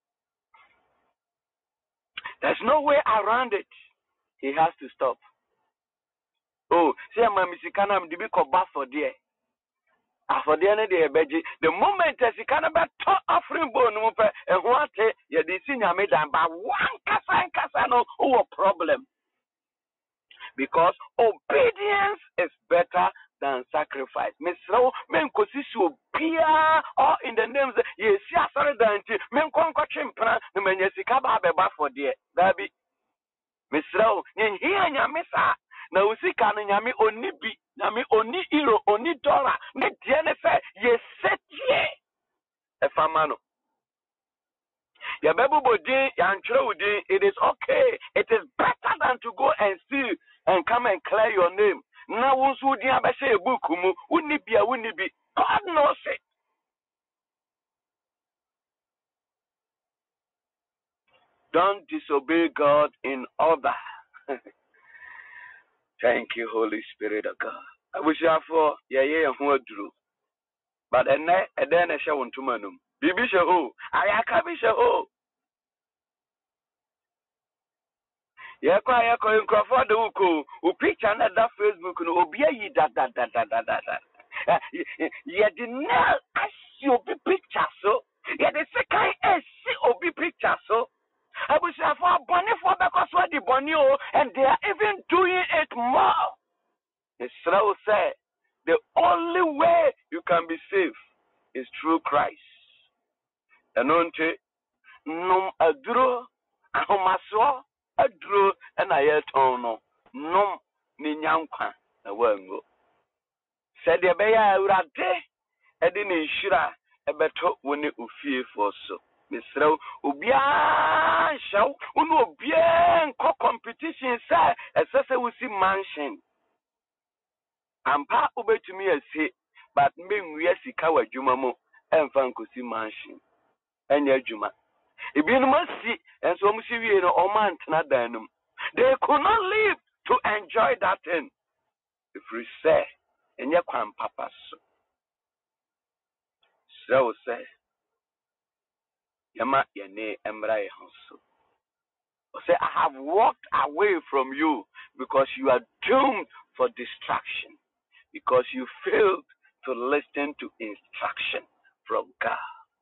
There's no way around it. He has to stop. Oh, see, I'm a Missicana, I'm the big of for dear. For the end of the moment as you can about offering bone and what you senior made by one casano or problem. Because obedience is better than sacrifice. Miss Row, men cosisu pia or in the names yes, sorry, Dante, men conquer chimpana, the men yasikaba for dear. Baby Miss Row, here, Yamisa. Na usika no nyame oni bi nyame oni euro oni dollar ne die ne fe ye setie e fama no ya bebu bodin ya ntwere udin. It is okay, it is better than to go and steal and come and clear your name. Na wonsu udin abese e book mu uni bi. God knows it. Don't disobey God in order. Thank you, Holy Spirit of God. I wish you for yeah who drew. But then I shall want to manum. Bibi show. I can be show. Yeah, cry in Crawford who picture that Facebook no be that. Yeah, the nail as you be picture so. Yeah, the second as see picture so. I wish I for bunny for because what the bunny and they are even doing it more. The slow say the only way you can be saved is through Christ. And unto num aduro ahomaso aduro and ayetono num ni nyankwa na wango. Said the beya urade edi ni nshira ebeto woni ofie for so. Misrao obia shaw unu obia nko competition say esese wusi mansion. Ampa ubetumi ase but menwie sika wadwuma mo emfa nkosi mansion. Enya adwuma. Ebinum asi enso omusi wie no omantena danum. They could not live to enjoy that thing. If we say enya kwan papa so say yama yene emra ye honso. Say I have walked away from you because you are doomed for distraction. Because you failed to listen to instruction from God.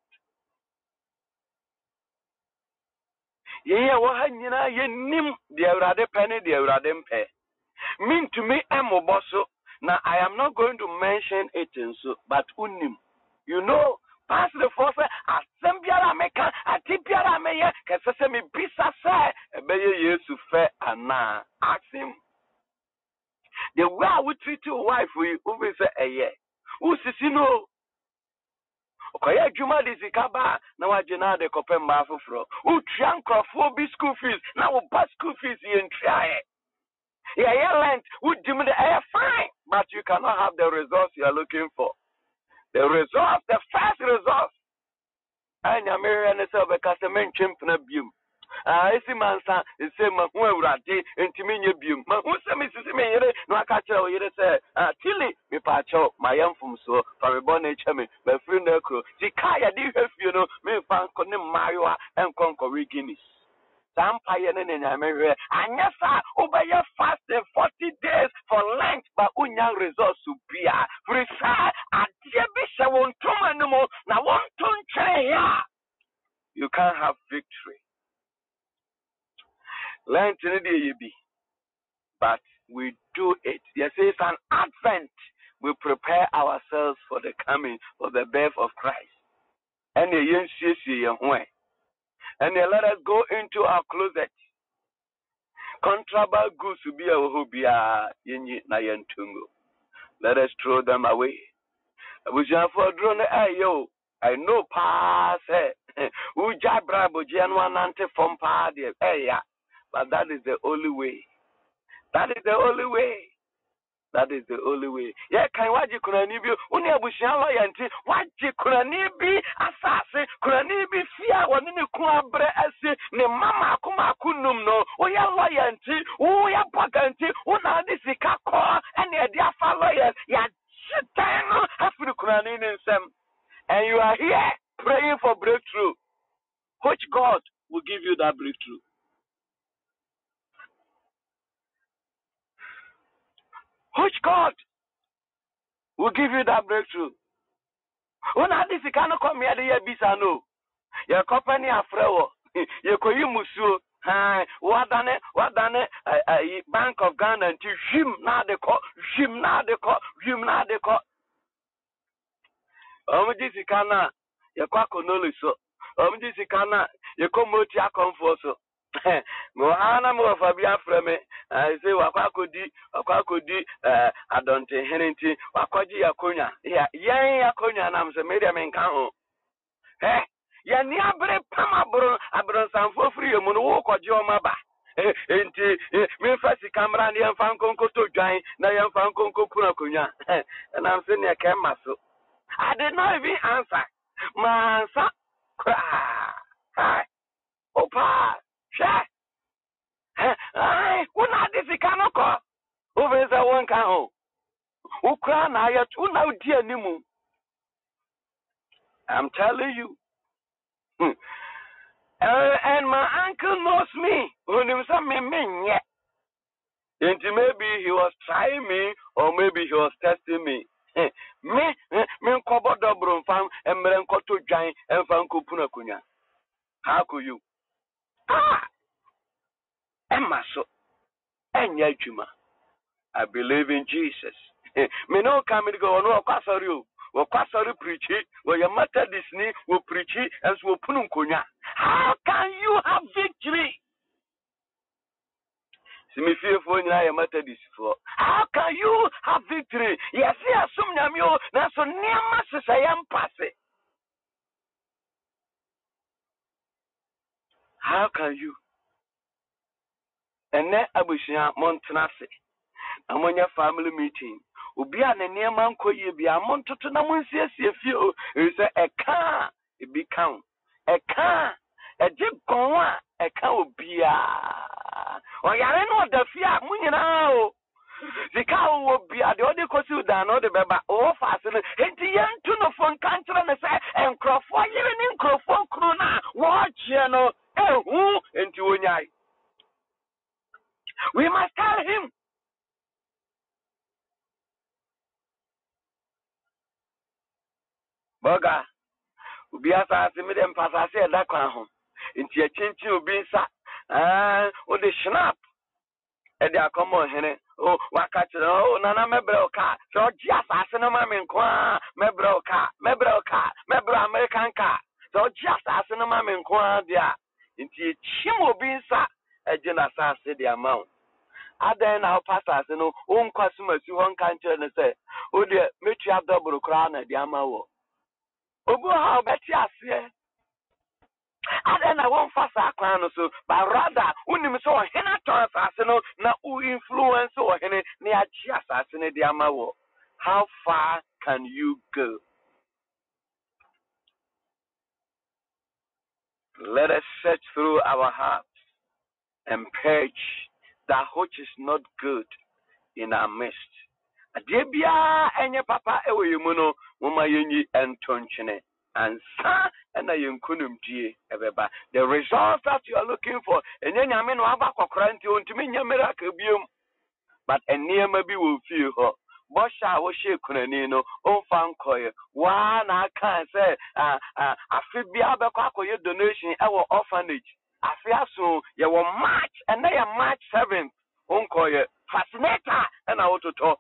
Yeah, wahanyina ye nim the urade penny the urade mpe. Mean to me emoboso. Now I am not going to mention it so, but unim. You know, pass the force asembiara meka atibiara meye kesese mi bisa say ebeye Yesu fe ana. Ask him. The way I would treat your wife we over say eye. Usisi no. Okoye adwuma de sikaba na wagena de kopem ba foforo. Utria nkrofo bi school fees na wo ba school fees ye ntria. Yeah, lent would dim the air fine, but you cannot have the results you are looking for. The result, the first result. I am marrying myself because I mentioned Pnabium. I see man, is say, Mahu Radi, and Timinia Bium. Mahu Semi, no, I catch you say, Tilly, me pacho, my young from so, for a bonnet chummy, my friend, the Kaya, you know, me found Conim Mario and Conquer Guinness. Vampire and yes, sir, obey your fast 40 days for Lent, but unyang results to be a free side. I dear Bishop won't come anymore. Now, one ton you can't have victory. Lent in the be, but we do it. Yes, it's an advent. We prepare ourselves for the coming of the birth of Christ. And the young and let us go into our closet. Contraband goods to be a hobia in Nayantungo. Let us throw them away. We shall for drone ayo. I know pass Uja brabo Januanante from party. But that is the only way. That is the only way. That is the only way. Yeah, can waji kuranibi uni abushia loyanti waji kuranibi asase kuranibi fia wanini kuabre ese ne mama akuma akunum no oya loyanti oya paganti una disika ko ene edi afa lawyers ya chitano afiri kuranini nsem. And you are here praying for breakthrough. Which God will give you that breakthrough? Which God will give you that breakthrough? Una this cannot come here the bisa no. Your company afrewo. You koyi musuo. Wadane Bank of Ghana until Jim na de ko. This kana you kwa konoli so. This kana you come moti akomfo so. Mo ana mo fabia freme I say wakwa kodi adonte henenti wakwaji yakonya yen yakonya na mse media menka ho ya ni abre pam abron sanfo free mu no wo kwaji o maba enti me fasi camera ni emfa nkonko to dwan na emfa nkonko pura konya na mse ne ka maso I did not even answer my answer cry opa Ukao. Ukra na yet una dear nimu. I'm telling you. And my uncle knows me. When he was a me yet. And maybe he was trying me or maybe he was testing me. Me kobo dobro fam emre nkoto dwan emfa nkopuna kunya. How could you? Emma so enya adwuma. I believe in Jesus. Me no come to go no kwasori o. Wo kwasori preach, wo your Methodist ni wo preach and so punu nkonya. How can you have victory? Me fear for your Methodist for. How can you have victory? Yes, yes, some namyo na so niama se sayam passe. How can you? And then abushia montanase. Amonya family meeting. Obi a ne niama nkoye bia montoto na monsiesie fie o. Say e ka e bi count. E ka e jigon a e ka obi a. O yare no da fie a munyina o. Zika wo bia de odi kosi udan no de beba o fase no enti yentu no fon kantra ne se enkrofo yire ni enkrofo kru na wo je no ehu enti wonyai. We must tell him. Boga ubi asase me dem pasase e da kwan ho enti a chinchin obi nsa o de snap e de akomo hene o waka kire o nana mebre o ka so ji asase no ma me nko a mebre o ka mebre American car so ji asase no ma me nko a dia enti chim obi nsa e je na asase de amount adan na pasase no o nkwasuma si ho nka nkire ne se o de metu adobro kra na de amawo obu ha obeti ase adan na won fasa akwan no so but rather unim so hena ton asase no na u influence o hene na ya chi asase ne de amawo. How far can you go? Let us search through our hearts and purge that which is not good in our midst. Adebia enye papa ewe yimuno mama yenyi entonchene and sa na yenkunum die ebeba. The result that you are looking for enye nyame no aba kokora nti ontimi nya miracle biom but enema bi wo fie ho bosha wo she kunani no onfa nkoye wa na kan say afi bia be kwa akoye donation ewo orphanage afi aso ye wo March and na ye March 7th onkoye fascinator na wototo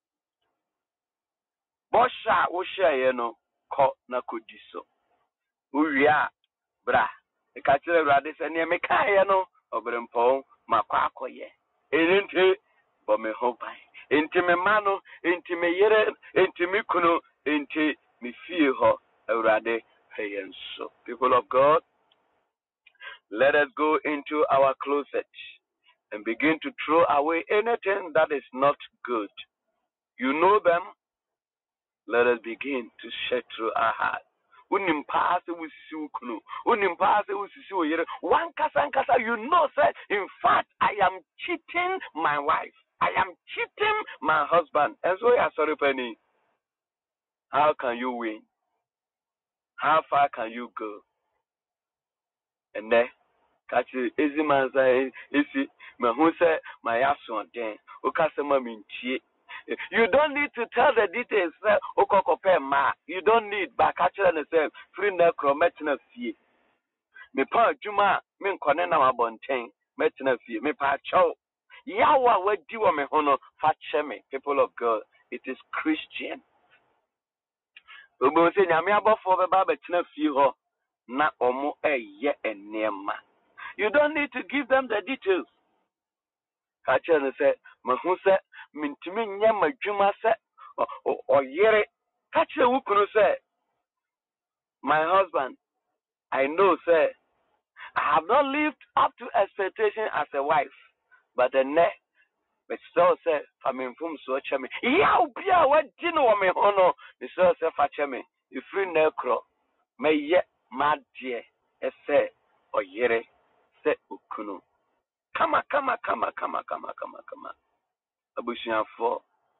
bosha wo share no ko na kodiso uwia bra e ka kire urade se ne me kan no obrempon makwa akoye enente bo me hopai enti me mano enti me yere enti me kuno enti me fie ho urade heyenso. People of God, let us go into our closet and begin to throw away anything that is not good. You know them. Let us begin to search through our heart. Unim paase usisi ukunu. Unim paase usisi oyere. One kasa you know say in fact I am cheating my wife. I am cheating my husband. And so you are sorry penny. How can you win? How far can you go? And then catch easy man say isi mahu say my aso den. Okasema minchie. You don't need to tell the details. You don't need back actually say free necro metina fee. Me pa juma me nkone na mabonten metina fee. Me pa chow. Yawa we diwa me hono fache me. People of God, it is Christian. Obo se nyame abofo be ba betina fee ho na omo eye enema. You don't need to give them the details. Actually say mahu say mintimi nya madwuma se oyere kache wukunu say my husband, I know say I have not lived up to expectation as a wife, but the next but still say famine from so cheme ya obia wadi no me hono me so say fa cheme if free necro me ye madie ese oyere se ukunu kama abusiafo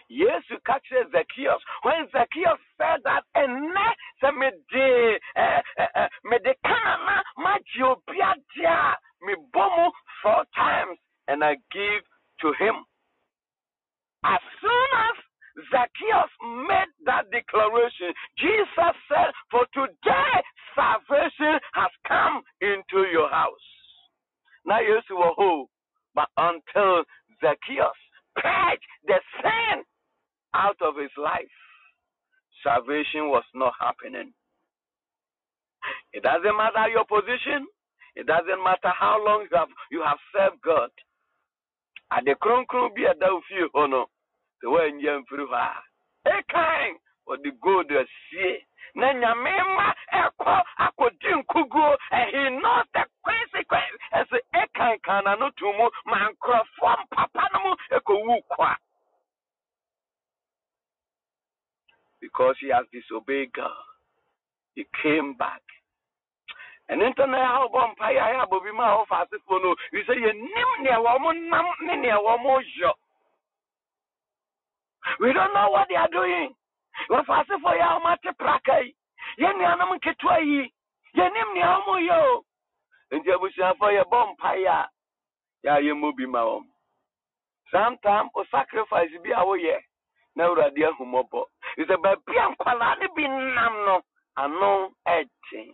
Yes, you catch Zacchaeus. When Zacchaeus said that, and me de kana ma jiobiadia me bomu 4 times, and I give to him. As soon as Zacchaeus made that declaration, Jesus said, for today salvation has come into your house. Now you see what who, but until Zacchaeus purged the sin out of his life, salvation was not happening. It doesn't matter your position. It doesn't matter how long you have served God. At the kron be a few honor. The way in Yam Fruha. A kind or the good see. Nanya mema echo akodin kugo and he knows the consequence as a kind can not to move man from papanamu echo wukwa. Because he has disobeyed God, he came back. And internet how vampire I have be my office for no. You say you name near woman near woman. We don't know what they are doing. We're fast for your matter prakai. Yanam ketway. Yanim niamo yo. And you will say for your vampire. Ya you will be my own. Sometimes or sacrifice be our year. Now radia humopo. It's about Piam Qualani be namno. And no edging.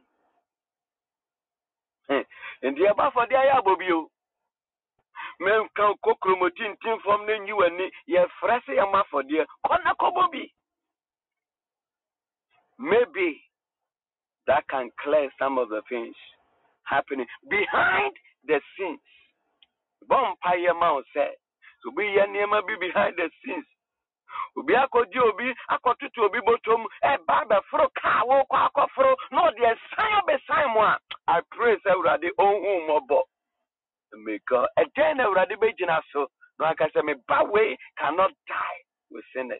And the above for the Ayabobio. Men can cook romotin from the new and ye fresh yama for dear Konakobobi. Maybe that can clear some of the things happening behind the scenes. Vampire Mount said, to be a name be behind the scenes. Ubi akodiobi akotutu bottom e baba fro ka wo kwa akofro no de san be san mo a I pray say urade ohun mobo may God again urade be gina so no aka say me ba way cannot die with sinners.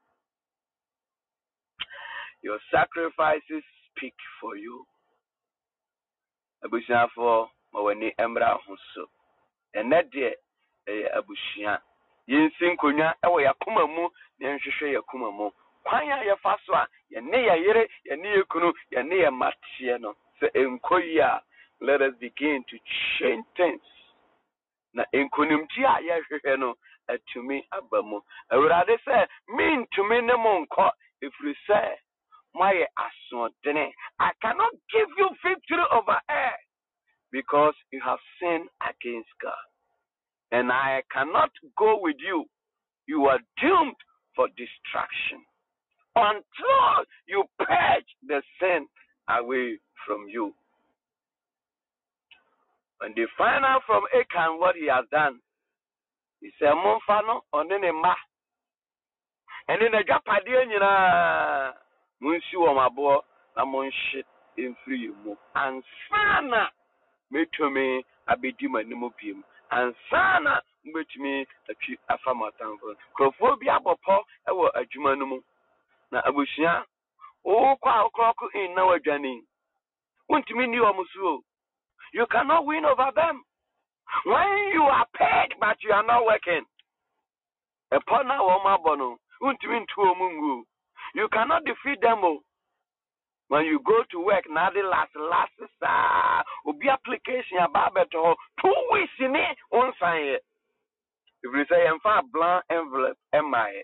Your sacrifices speak for you. Abushia for mawani emra hunso ene de abushia yinsin konya ewo yakoma mu ne nhwehwe yakoma mu kwanya ye fa so a ye ne ye yere ye ne ye kunu ye ne ye matie no se enkoyi a let us begin to change things na enkonimti a ye hwehwe no atumi abamu awurade se min tumi ne monko ifri se my asodene I cannot give you victory over air because you have sinned against God. And I cannot go with you. You are doomed for destruction until you purge the sin away from you. When they find out from Achan what he has done, he said, Monfano, on any ma. And in the Japadia, Munsi or my boy, I'm on shit in free mo. And Sana, me to me, I be demon nimopim. And Sana, which me a farmer town for Crophobia Bopo, I will a Jumanumu. Na Abushia, oh, quack in our journey. Want to mean you are Musu. You cannot win over them. When you are paid, but you are not working. Upon our Mabono, want to mean to a mungu. You cannot defeat them all. When you go to work, now the last will be application about better 2 weeks in it, one sign. If you say, I'm far blank envelope, am I?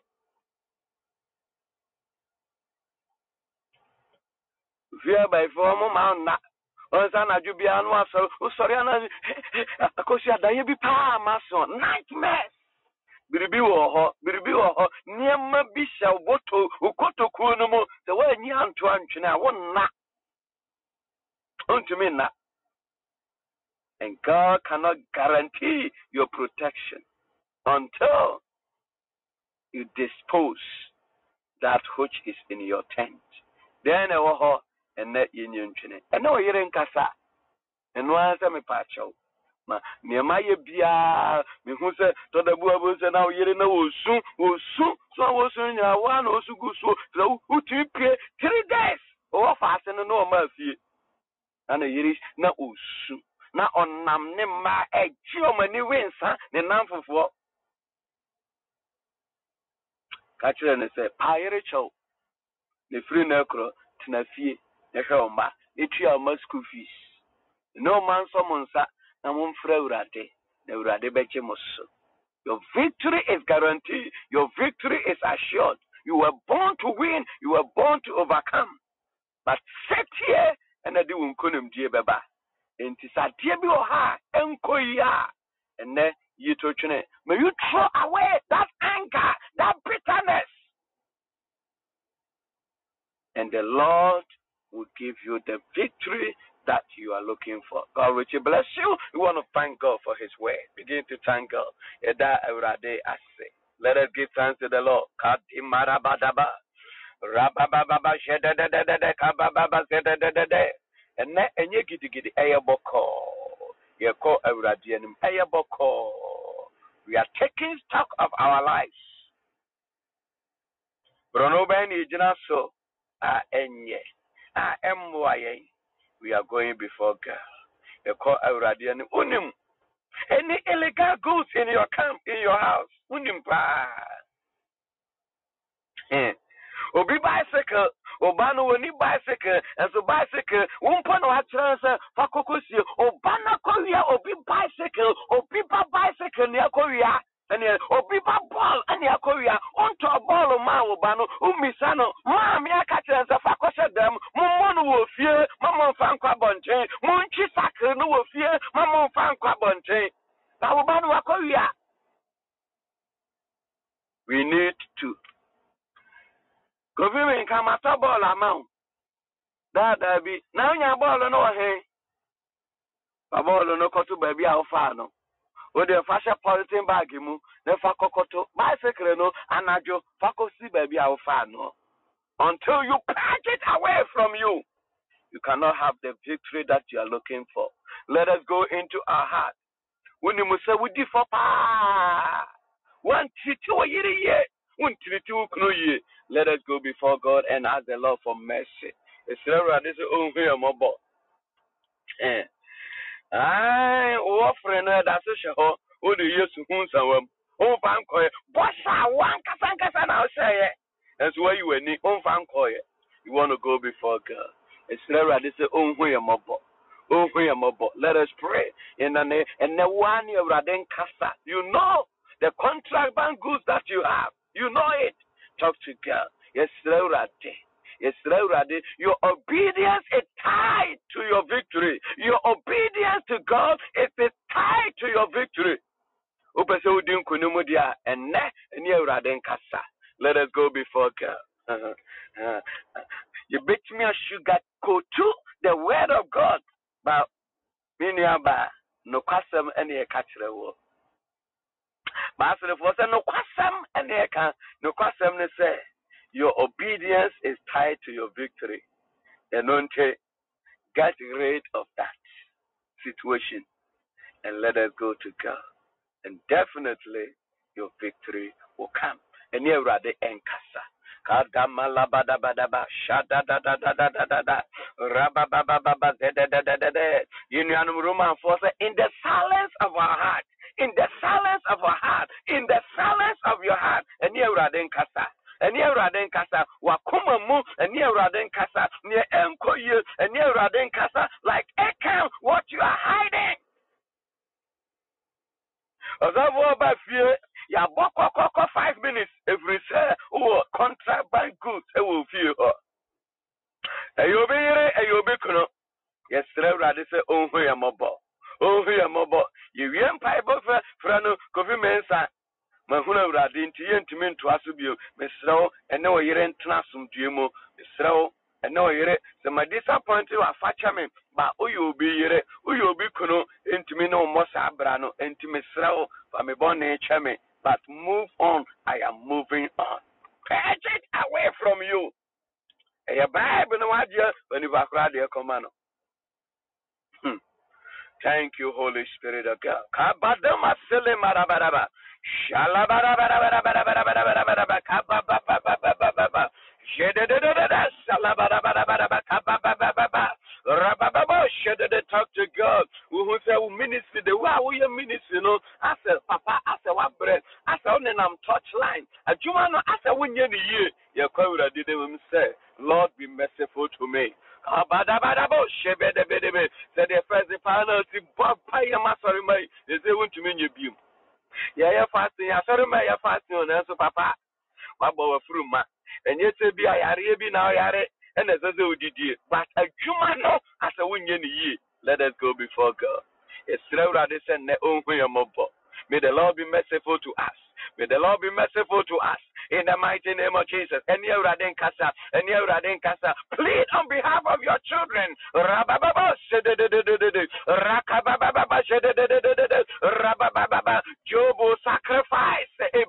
Fear by former mount, on Sana Jubian was so sorry, because you are be power, my son, nightmares. Biribiwo niema bisha woto ukoto kunumo the way ni antu anchina wonna unto me na. And God cannot guarantee your protection until you dispose that which is in your tent. Then a woho and net union chine. And no yerin kasa. And no answer me pacho. Ma niemaye bia me hu se to da bu abu se na yere na osu so osu nya wa na osu gusu so utu pie 3 days o fa ase no no ma fie ana yere na osu na onam ne ma eji o mani wensa ne namfofo Kachira ne say paire chow. The free necro tinafie ne homa. Ne tua ma school fees. No man somonsa na mumfra urade. Na urade beche moso. Your victory is guaranteed. Your victory is assured. You were born to win. You were born to overcome. But sit here and I do unkunim die beba. Enti satie bi oha enko ya. And then you touch it. May you throw away that anger, that bitterness. And the Lord will give you the victory that you are looking for. God will bless you. We want to thank God for his word. Begin to thank God. Let us give thanks to the Lord. And enye gidi eyaboko. Yeko awuradianim eyaboko. We are taking stock of our lives. Brono ben ijina so enye emwaye. We are going before God. Yeko awuradianim unim. Any illegal goods in your camp, in your house, unim pa. Obi bicycle, Obano woni bicycle, and so bicycle, no atransa, fakokosi, Obana Korea, Obi bicycle, Obi bicycle near Korea, and Obi ball and near Korea, onto a ball of Maobano, Umisano, Mamma Catransa, Fakosha them, Momo will fear, Mamma Fanqua Bonte, Monchi Sacre no will fear, Mamma Fanqua Bonte, Naobano Korea. We need to. Government come at a ball amount. That be now your ball no hey. A ball no koto baby alfano. With the fashion polythene bag mu, the fakokoto, bicycle no, anajo, fakosi baby alfano. Until you pack it away from you, you cannot have the victory that you are looking for. Let us go into our heart. When you must say, we differ. One titi a year. Let us go before God and ask the Lord for mercy. It's this own here, mobile. I offering that's a show. Who do you soon some? Oh, Fancoy. Bossa, one Casancasan, I'll say it. That's why you need on Fancoy. You want to go before God. It's this own here, mobile. Oh, here, mobile. Let us pray. In the name and the 1 year Raden Casa. You know the contraband goods that you have. You know it. Talk to God. Yes, your obedience is tied to your victory. Your obedience to God is tied to your victory. Let us go before God. You bet me a sugar go to the word of God. But no custom any catch the word. But if was no question and they can no question say your obedience is tied to your victory. And don't get rid of that situation and let us go to God. And definitely your victory will come. And here are the enkasa. Kadamala bada bada ba shada da da da da da da da raba ba ba ba ba da da da da da da. Union Roman force in the silence of our heart. In the silence of our heart, in the silence of your heart, and near Raden Casa, and near Raden Casa, Wakumamu, and near Raden Casa, near Enkoyu, and near Raden Casa, like Ekam, what you are hiding. Although by fear, ya boko 5 minutes every say, oh, contraband goods, I will fear her. Ayobe Kuno, yes, Radis, oh, we are mobile. Oh, we are mobile. You young pipe of Frano, Coffee Mensa, Mahuna Radin, Tientimin to Asubio, Miss Row, and no year in Trasum Dumo, Miss Row, and no year. So my disappointed are Fatchamin, but who you be Kuno, Intimino Mosa Brano, and to Miss Row, for me born chame. But move on, I am moving on. Catch it away from you. A Bible, no idea when you back radio command. Thank you, Holy Spirit of God. Kabadama sele marabaraba. Shalabarabarabarabarabarabarabarabaraba. Kabababababababa. Jededededede. Salabarabarabarabaraba. Kabababababa. Rabababa. Shedede. Talk to God. Who say we ministry the way we ministry, you know. I said, Papa, I said, what bread? I said, I'm touch touchline. Ajumano asa wunye ni ye. Ye kwa urade dem say, Lord be merciful to me. Abadabadabo shebedebedebe. Said the first penalty Bob Payama sorry my they say want to mean you beam. Yeah, fasting, ya sorry my fasting on so papa. Babo fruma. And yet be a yare be now yare and as a udidi. But Ajumano asa wunye ni ye. Let us go before God. It's may the Lord be merciful to us. May the Lord be merciful to us. In the mighty name of Jesus. Plead on behalf of your children. Job will sacrifice.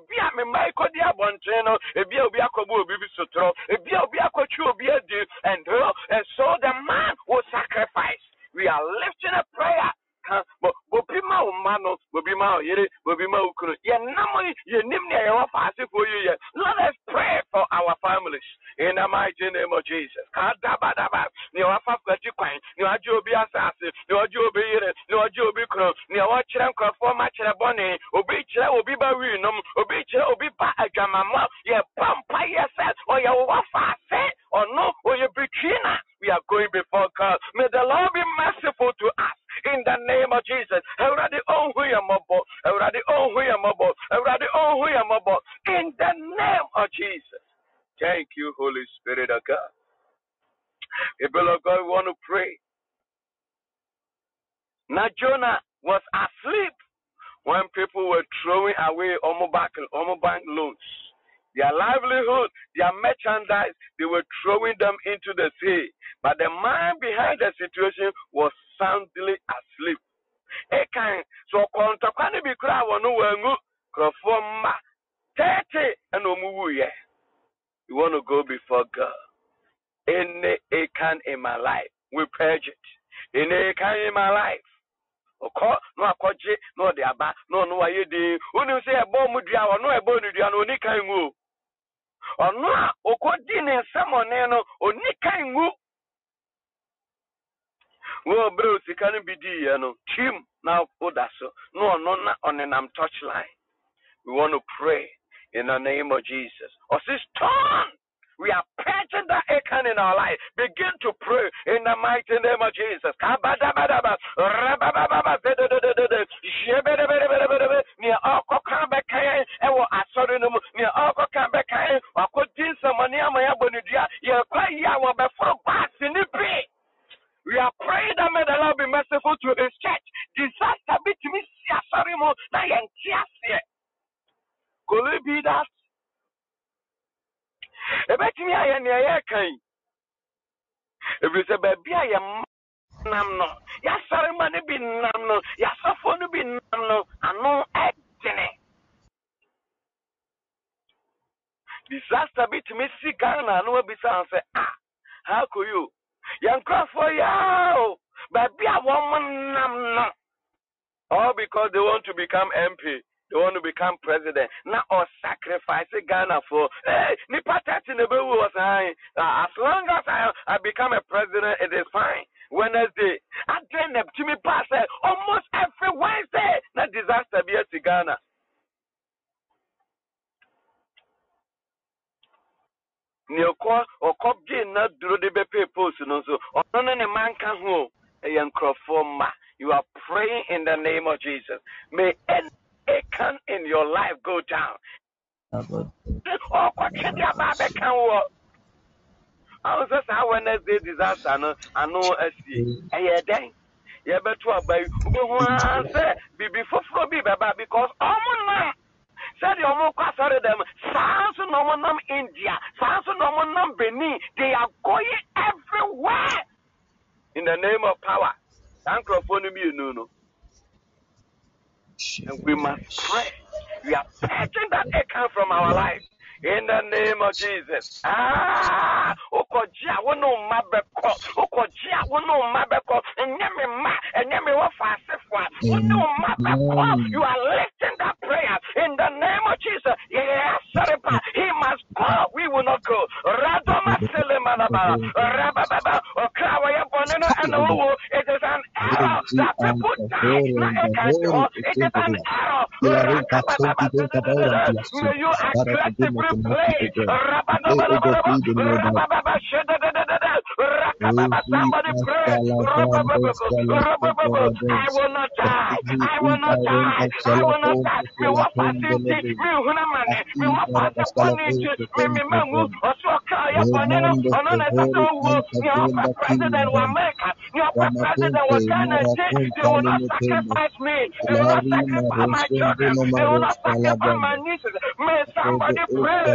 And so the man will sacrifice. We are lifting a prayer. Bobima umano, bobima yere, bobima ukunu. Ye namoni ye nimni ye wafasi for you. Let us pray for our families in the mighty name of Jesus. Kadabadaba, ni wafafati kwani, ni wajobi asasi, ni wajobi yere, ni wajobi kunu, ni wachira mkafo machira bone, obi chira obi ba winum, obi chira obi ba agamama, ye pampa yese, or ye wafase, or no, or ye bichina. We are going before God. May the Lord be merciful to us. In the name of Jesus. In the name of Jesus. Thank you, Holy Spirit of God. People of God, we want to pray. Now Jonah was asleep when people were throwing away bank loans. Their livelihood, their merchandise, they were throwing them into the sea. But the man behind the situation was soundly asleep. So kontakwani bikra wonu wangu krofoma 30 and omuwuye. You want to go before God. Any acan in my life, we purge it. Any acan in my life. No akoje, no de aba, no ayede. Unu say ebo mudua or no ebo nudua no ni kan wu. Ono okodi ne nsamone no oni kan wu. Wo bro sikanu bidi ye no team now odaso no na onenam touchline. We want to pray in the name of Jesus. Or turn. We are purging that acan in our life. Begin to pray in the mighty name of Jesus. We are praying that may the Lord be merciful to His church. Disaster be to me. Sorry, more. Could it be that? If it's a baby, I am no. Yes, sorry, money be no. Yes, phone be no. And no acting. Disaster be to me. See, Ghana, no be sound say, how could you? Young cry for you, baby, a woman, no. All because they want to become MP. They want to become president. Now, or sacrifice Ghana for. Hey, as long as I become a president, it is fine. Wednesday, I train them to me pass almost every Wednesday. That disaster be at Ghana. Nyoko or cop gain not do the BP post no so. Or none any man can hold a young crofoma. You are praying in the name of Jesus. May any acan in your life go down. Oh, what can you about I was just how Wednesday disaster. I know I see. Hey, dang. You better buy. Be before be baba because said your mom them. Sans no one India. Sans no one Benin. They are going everywhere in the name of power. Thank you for me, no. And we must pray. We are purging that account from our life. In the name of Jesus. Okojia wono mabeko. Okojia wono mabeko. Enyame ma, enyame wa fasefwa. Wono mabeko. You are lifting that prayer in the name of Jesus. Yes, he must go. We will not go. Radoma selemanaba. Rababa. Okrawaya boneno and it is an error that people die. It is an error May you aggressively play. Somebody pray. I will not die. I will not die. I will not die. Me wa patinti. Me hunamane. Me wa patinti. Me mangu. Oso kaya paneno. Ono na sato wo. Ni opa president wa America. Ni opa president wa Ghana. They will not sacrifice me. They will not sacrifice my children. They will not sacrifice my nieces. May somebody pray.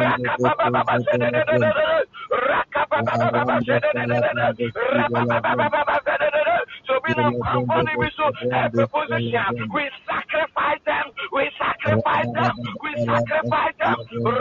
So we don't every position. We sacrifice them. We sacrifice them. We sacrifice them.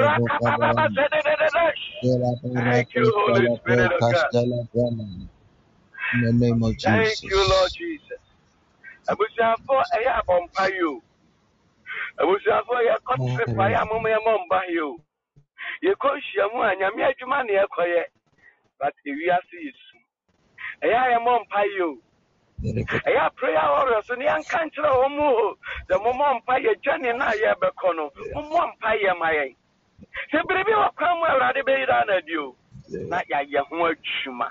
Thank you, Holy Spirit of God. In the name of Jesus. Thank you, Lord Jesus. Abusiafo eya bompa you. Abusiafo ya konsepa ya mama ya momba you. Ye konhia mu anyame adwuma na ekoye. But ewiase yesu. Eya ya mompa you. Eya prayer warriors ni anka nkyere wo mu. The mompa ye jani na ye beko no. Mompa ye mayen. Se biribi wa kwamu awrade be ira na dio. Na ya ye ho adwuma.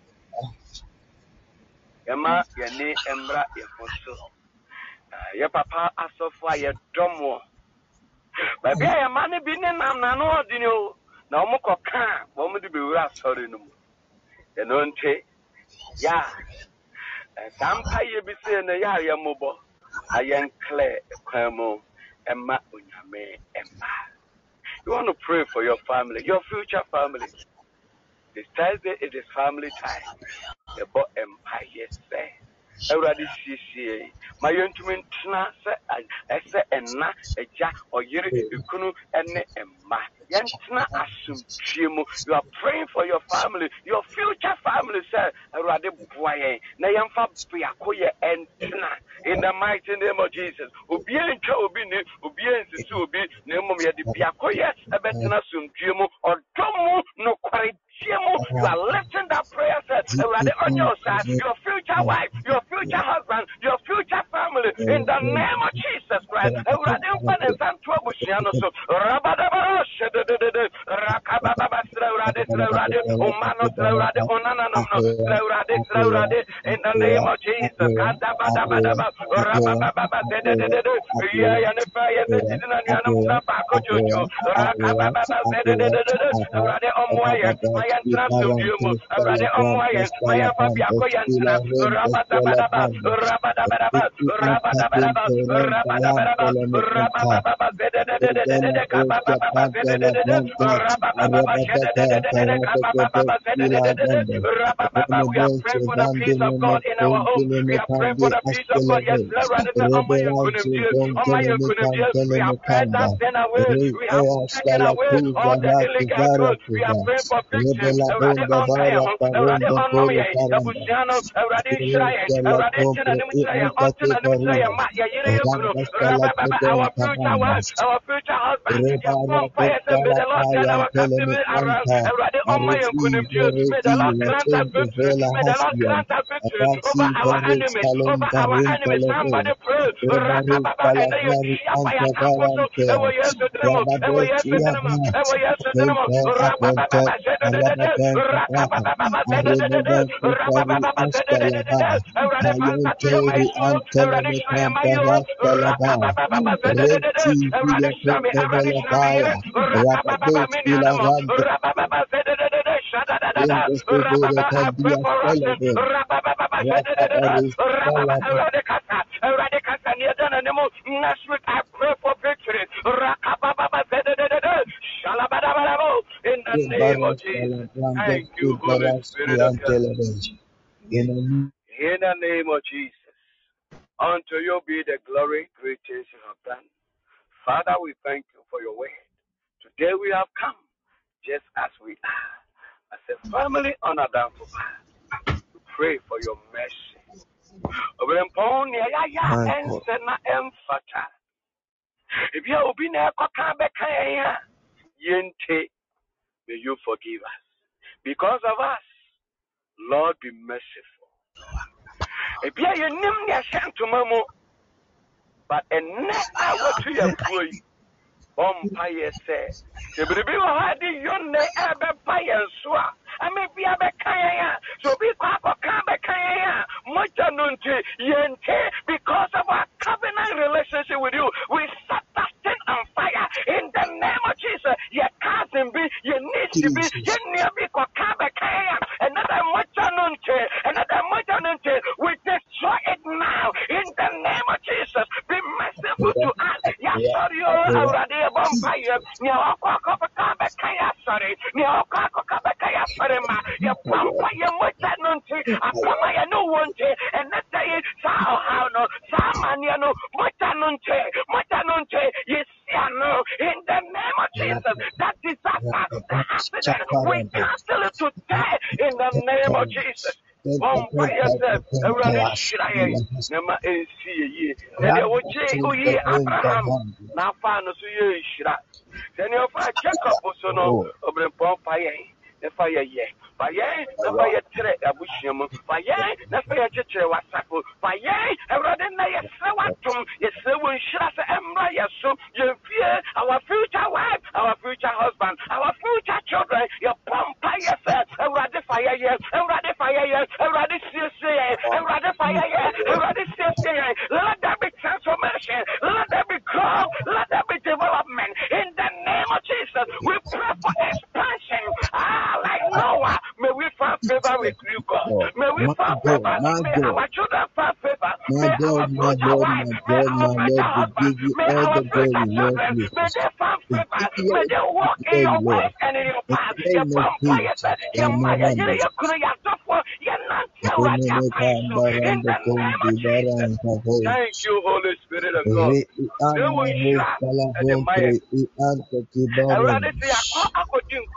Yama yene embra yefoso. Ye papa asofo ye domo. Baby ya mane bi ne nam na no odini o. Na omko ka, wo mu de be wura sori no mu. Eno nte ya. Sampa ye bi se na ya ye mobo. Ayen clear kwamo emma onyame emma. You want to pray for your family, your future family. This Thursday it is family time. The bo empire say. Everybody see my youngmentna say enna eja oyere ekunu ene emma yentna asumchiemu. You are praying for your family, your future family, sir. Everybody boy na yemfa biakoye entna in the mighty name of Jesus. Obi encha obi ni obi ensisi obi na emom ye de biakoye ebetna asumchiemu odomu no kware. You are lifting that prayer set on your side, your future wife, your future husband, your future family, in the name of Jesus Christ. In the name of Jesus. We are praying for the peace of God in our home. We are praying for the peace of God. Yes, we are praying that sin away. We have taken away all the illegal goods. We are praying for victims. Our future wives, our future husbands, may the Lord turn our captivity around. May the Lord grant us victory. May the Lord grant us victory over our enemies. Over our enemies. Somebody pray. Next week I pray for victory. In the name of Jesus. Thank you, Holy Spirit of God. In the name of Jesus. Unto you be the glory, great things you have done. Father, we thank you for your word. Today we have come just as we are, as a family on a down to pray for your mercy. If you have been a may you forgive us. Because of us, Lord, be merciful. If you are to Mamo, but net I what to your boy. Umpire say, the baby had the young ever buy and swap. I may be a kaya, so be papa come kaya, much anunti, yente, because of our covenant relationship with you. We set that thing on fire in the name of Jesus. Your cousin be, your niece be, your near be kaya, another much anunti, we destroy it now in the name of Jesus. Be merciful to us. Yes, sorry, already a vampire. Sorry, ma. Your vampire much anunti, a pamaya no one, and that's how no, Samaniano, much anunti, yes, in the name of Jesus. That disaster, that accident, we cancel it today in the name of Jesus. Vampire said, already Shiraye, Nema ACE, and there was Abraham, now found us Shira. Then you find Jacob was no over Pompire, the fire ye. Fire, the fire tre abushim, fire, the fire chitre was sackle, fire, and rather than a sawatum, yes, so we shut Emra, yes, so you fear our future wife, our future husband, our future children, your Pompire said, and rather fire, yes, and rather fire, yes, and rather CCA, and rather fire, yes, and rather CCA, let there be transformation, let there be growth, let there be development, in the name of Jesus, we pray for expansion, like Noah. May we find favor with you, God. May we find favor. May our children find favor. May our future wife, may our future husband, may our future children, may they find favor. May they walk in your ways and in your path. Your vampires, your mother, your crew, your software, your non-terror, your passion. In the name of Jesus. Thank you, Holy Spirit of God. They will shout at the mighty. I rather say, I could do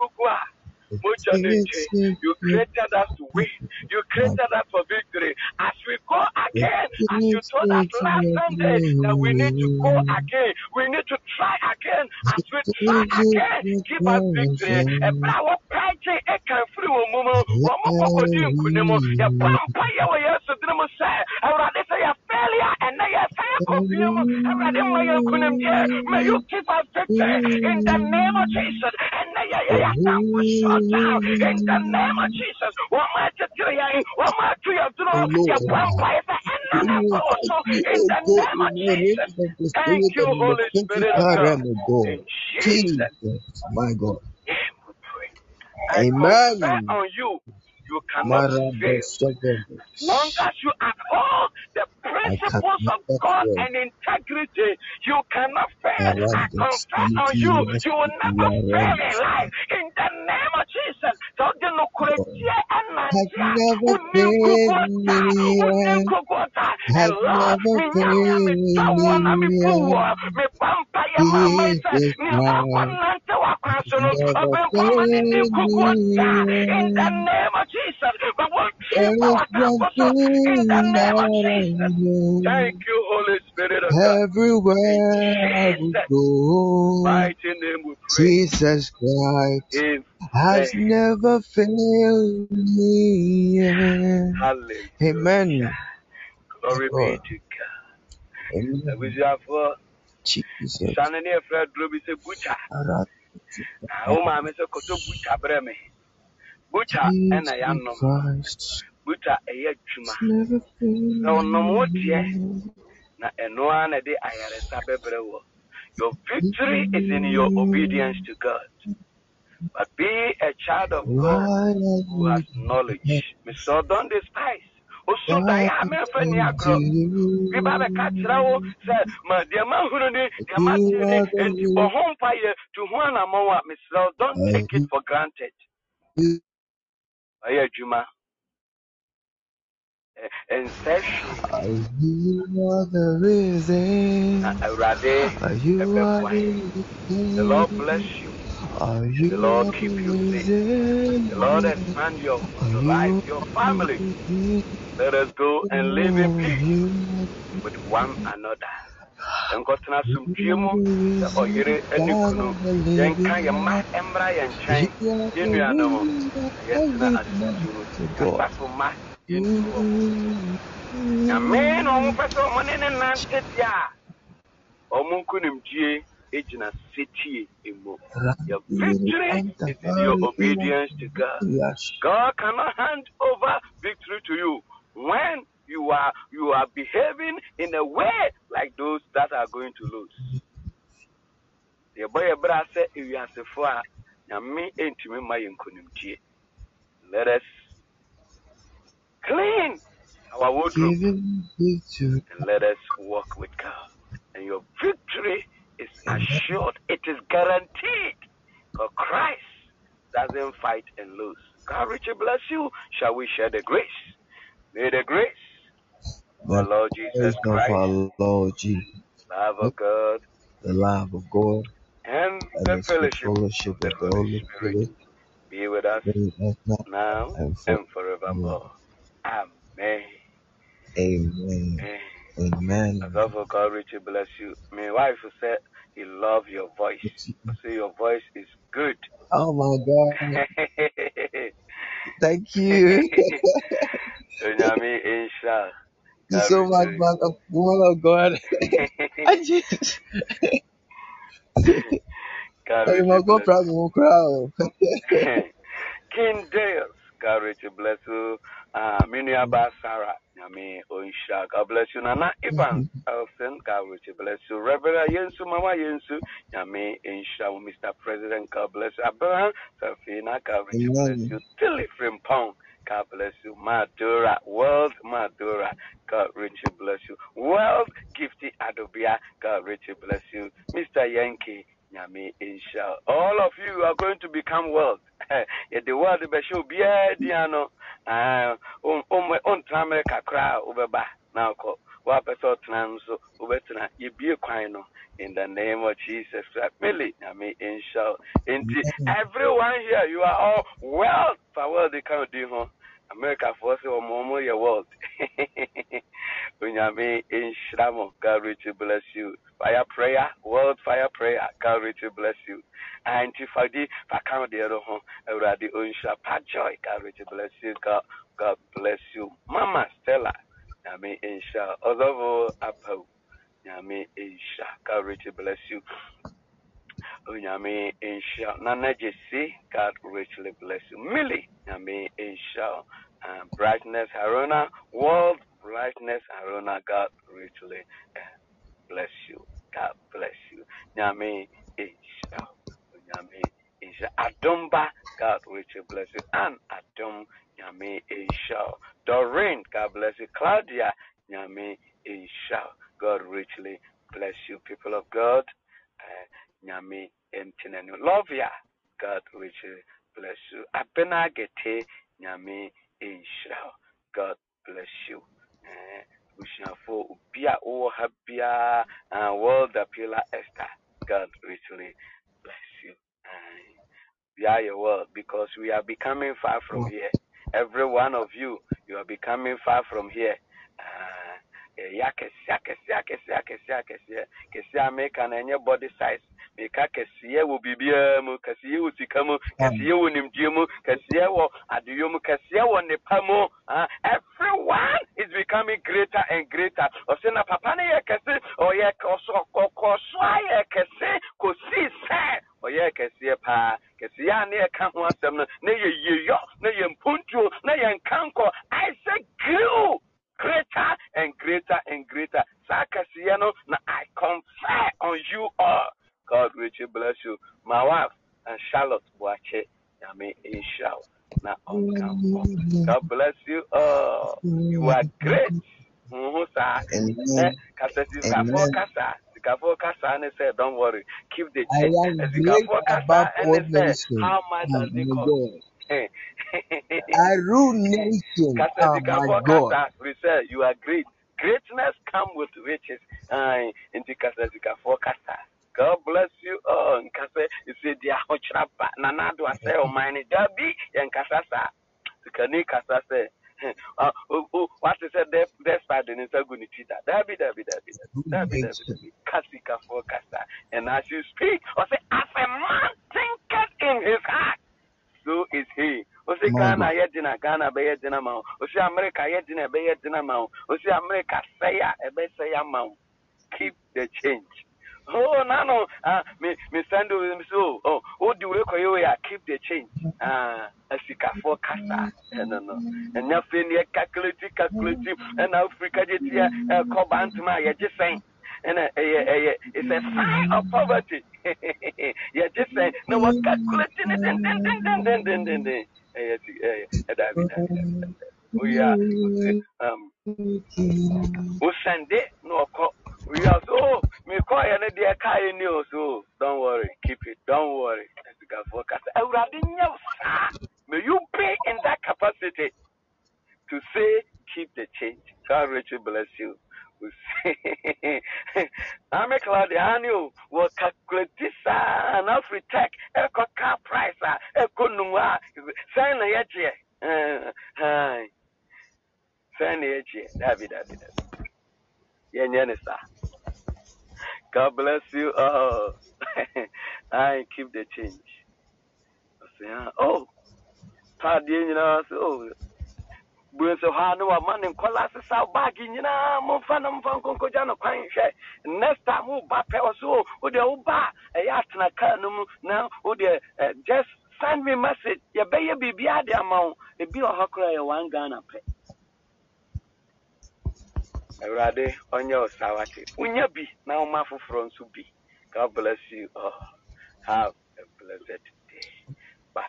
you created us to win. You created us for victory. As we go again, as you told us last Sunday that we need to go again, we need to try again. As we try again, give us victory. And our project, it can free a moment. Your vampire, yes, the drum say, I rather say a failure, and now you say a confusion. I rather may you give us victory in the name of Jesus. And now you down in the name of Jesus. What am I to do? What am I to do? Your vampire in the name of Jesus. Thank you, Holy Spirit of God. In Jesus, my God. We pray. Amen. I confer on you. You cannot fail. As long as you uphold the principles of God and integrity, you cannot fail. I confer on you, you will never fail in life. In the name of Jesus. So the Nukuretia and Nantia, and Lord, me Tawana, me Pua, me Pampaya, Mama, in the name of Jesus. But what in the name of Jesus. Thank you, Holy Spirit of God. Everywhere I would go, Mighty name we pray. Jesus Christ has never failed me. Hallelujah. Amen. Glory be to God. Amen. We have Jesus. Sanani a friend Ruby say Bucha. Oh, my Mr. Koto Bucha Breme. Bucha and I am no Bucha a yachuma. No, no more dear. Na enoa na de ayaresa bebrewo. Your victory is in your obedience to God. But be a child of God who has knowledge. So don't despise. Also, Diana Feniagro. Bibaba Katrao said, my dear man who need and to home fire to one among Miss Law. Don't take it for granted. Juma. And session. You are the reason. The Lord bless you. The Lord keep you safe. The Lord expand your life, your family. Let us go and live in peace with one another. And God na sumpiemu the oyere anikunu yenka yema embra yenchan yenu anamo yetna asuru asafu ma yenu na me no mo peso mo ne nante dia Omunkunimjie ejina setie emo. Your Rabiri victory is in your Antafari obedience to God. Yash. God cannot hand over victory to you when you are behaving in a way like those that are going to lose. The boy brother said, "If you are sefa, nyame entimi ma yenkunimjie." Let us clean our wardrobe Giving victory. and let us walk with God. And your victory is assured. It is guaranteed. Because Christ doesn't fight and lose. God richly bless you. Shall we share the grace? May the grace of our The Lord Jesus praise of Christ, our Lord Jesus, love of God, the love of God, and and the the sweet fellowship fellowship of the of the Holy Holy Spirit Spirit be with us be with us now now and and forevermore. forevermore. Amen. Amen. Amen. As Amen. of God richly bless you. My wife said he love your voice. I say your voice is good. Oh my God. Thank you. Onyame insha. Thank you so much, man. Woman of God. I just, God I richly am going bless to crowd. you. King Dales, God richly bless you. Miniaba Sarah, Nyame Onsha, God bless you. Nana Evans, Elson, God richly bless you. Reverend Yensu, Mama Yensu, Nyame Insha, Mr. President, God bless you. Abraham, Safina, God richly bless Amen. you. Tilly Frimpong, God bless you. Madura, World Madura, God richly bless you. World Gifty Adobia, God richly bless you. Mr. Yankee, Nyame Insha. All of you are going to become world. The world be show bia diano on tramere kakra obeba na ko wa person tran so obetena ye bie kwan no in the name of Jesus Christ. Really, I mean, inshallah. Everyone here, you are all world for world they can do huh? America for us or more your world. Unyame inshallah, God richly bless you. Fire prayer, world fire prayer, God richly bless you. And if I did, I can't do it home. Already unsha joy, God richly bless you. God bless you. Mama Stella, I mean inshallah. Although Apo. Nyame insha. God richly bless you. Nyame insha. Nana Jesse, God richly bless you. Millie, Nyame insha. Brightness Haruna, World Brightness Haruna, God richly bless you. God bless you. Nyame insha. Nyame insha. Adumba, God richly bless you. And Adum, Nyame insha. Doreen, God bless you. Claudia, Nyame insha. God richly bless you, people of God. Nyame entinenu. Love ya. God richly bless you. Abenagete, Nyame insha. God bless you. Bushafo Ubia Ohabia and World Appealer Esther. God richly bless you. We are your world because we are becoming far from here. Every one of you, you are becoming far from here. Kesia make an any body size. Meka kesia will be mu, kesia will sikamu, kesia will nimdimu, kesia will adiyum, kesia will nepamo. Everyone is becoming greater and greater. Osena papa ne ye kese, oye koso ye kese, kosi se, oye kesia pa, kesia ne ka ho asem no, ne ye yeyo, ne ye mpuntu, ne ye nkanko. I say grew greater and greater and greater. Sakasiano, now I confer on you all. God richly bless you. My wife and Charlotte Boache, Yami Ishao. Now on campo. God bless you all. You are great. Amen. Kasasika Amen. for Kasa and say, don't worry, keep the I change. am Zika great for above Kasa and they say, ordination. how much Oh does it my cost? God. I rule nation. Oh Kasasika my for God. Kasa, we say, you are great. Greatness come with riches. Into Kasasika for Kasa. God bless you. Oh, Nkase, you say, dear Hochapa, Nanado, I say, oh, mine, Dabi, and Kasasa. Kani Kasasa. What is it? Despite the Nisagunity, Rule nation. Kasika for Kasa. And as you speak, or say, as a man thinketh in his heart, so is he. Osi My Ghana God. yedina Ghana be yedina ma. Osi America yedina be yedina ma. Osi America say ebe say ma. Keep the change. Oh, no. Me send him so. Oh, do we call you? Keep the change. As you can forecast. No. And nothing yet calculating. And Africa, call Bantama, you're just saying. And it's a sign of poverty. You're just saying, no, we're calculating it, then. We are, we send it, no, we are so, me call any dear Kai news, so don't worry, keep it, don't worry. As you can forecast, may you be in that capacity to say, keep the change. God richly bless you. We say, I'm a Claudiano, will calculate this and every tech, a car price, a kunua, sign a yet. Hi, sign a yet, David. Yanisa. God bless you. Oh, I keep the change. Oh, pardon, you know, so. When so hard no man in Colas out back in Monfanum from Concojano Quine. Next time, who back so, or the old bar, a yatna canum now, or the just send me message. Your baby be at the amount, a bill of her one gun up. Rather on your sawati. Unya be now, Mafu from Subi. God bless you. Oh, have a blessed day. Bye.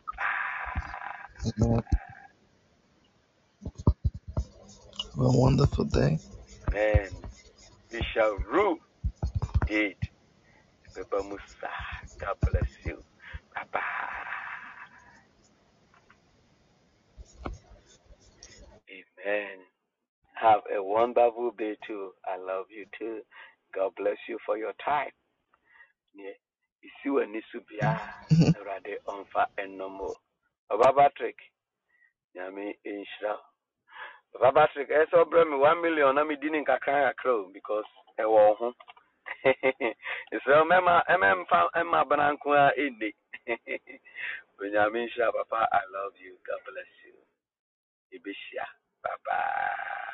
A wonderful day. And we shall rule it. Papa Musa, God bless you. Bye. Amen. Have a wonderful day too. I love you too. God bless you for your time. Yeah. You see when this will be rather on fire and no more. Baba Patrick, Yami Inshra. Baba Patrick, I saw me 1 million. I'm didn't crow because I was home. So, Mamma, Emma Banankua in the Benjamin Papa, I love you. God bless you. Ibisha. Bye bye.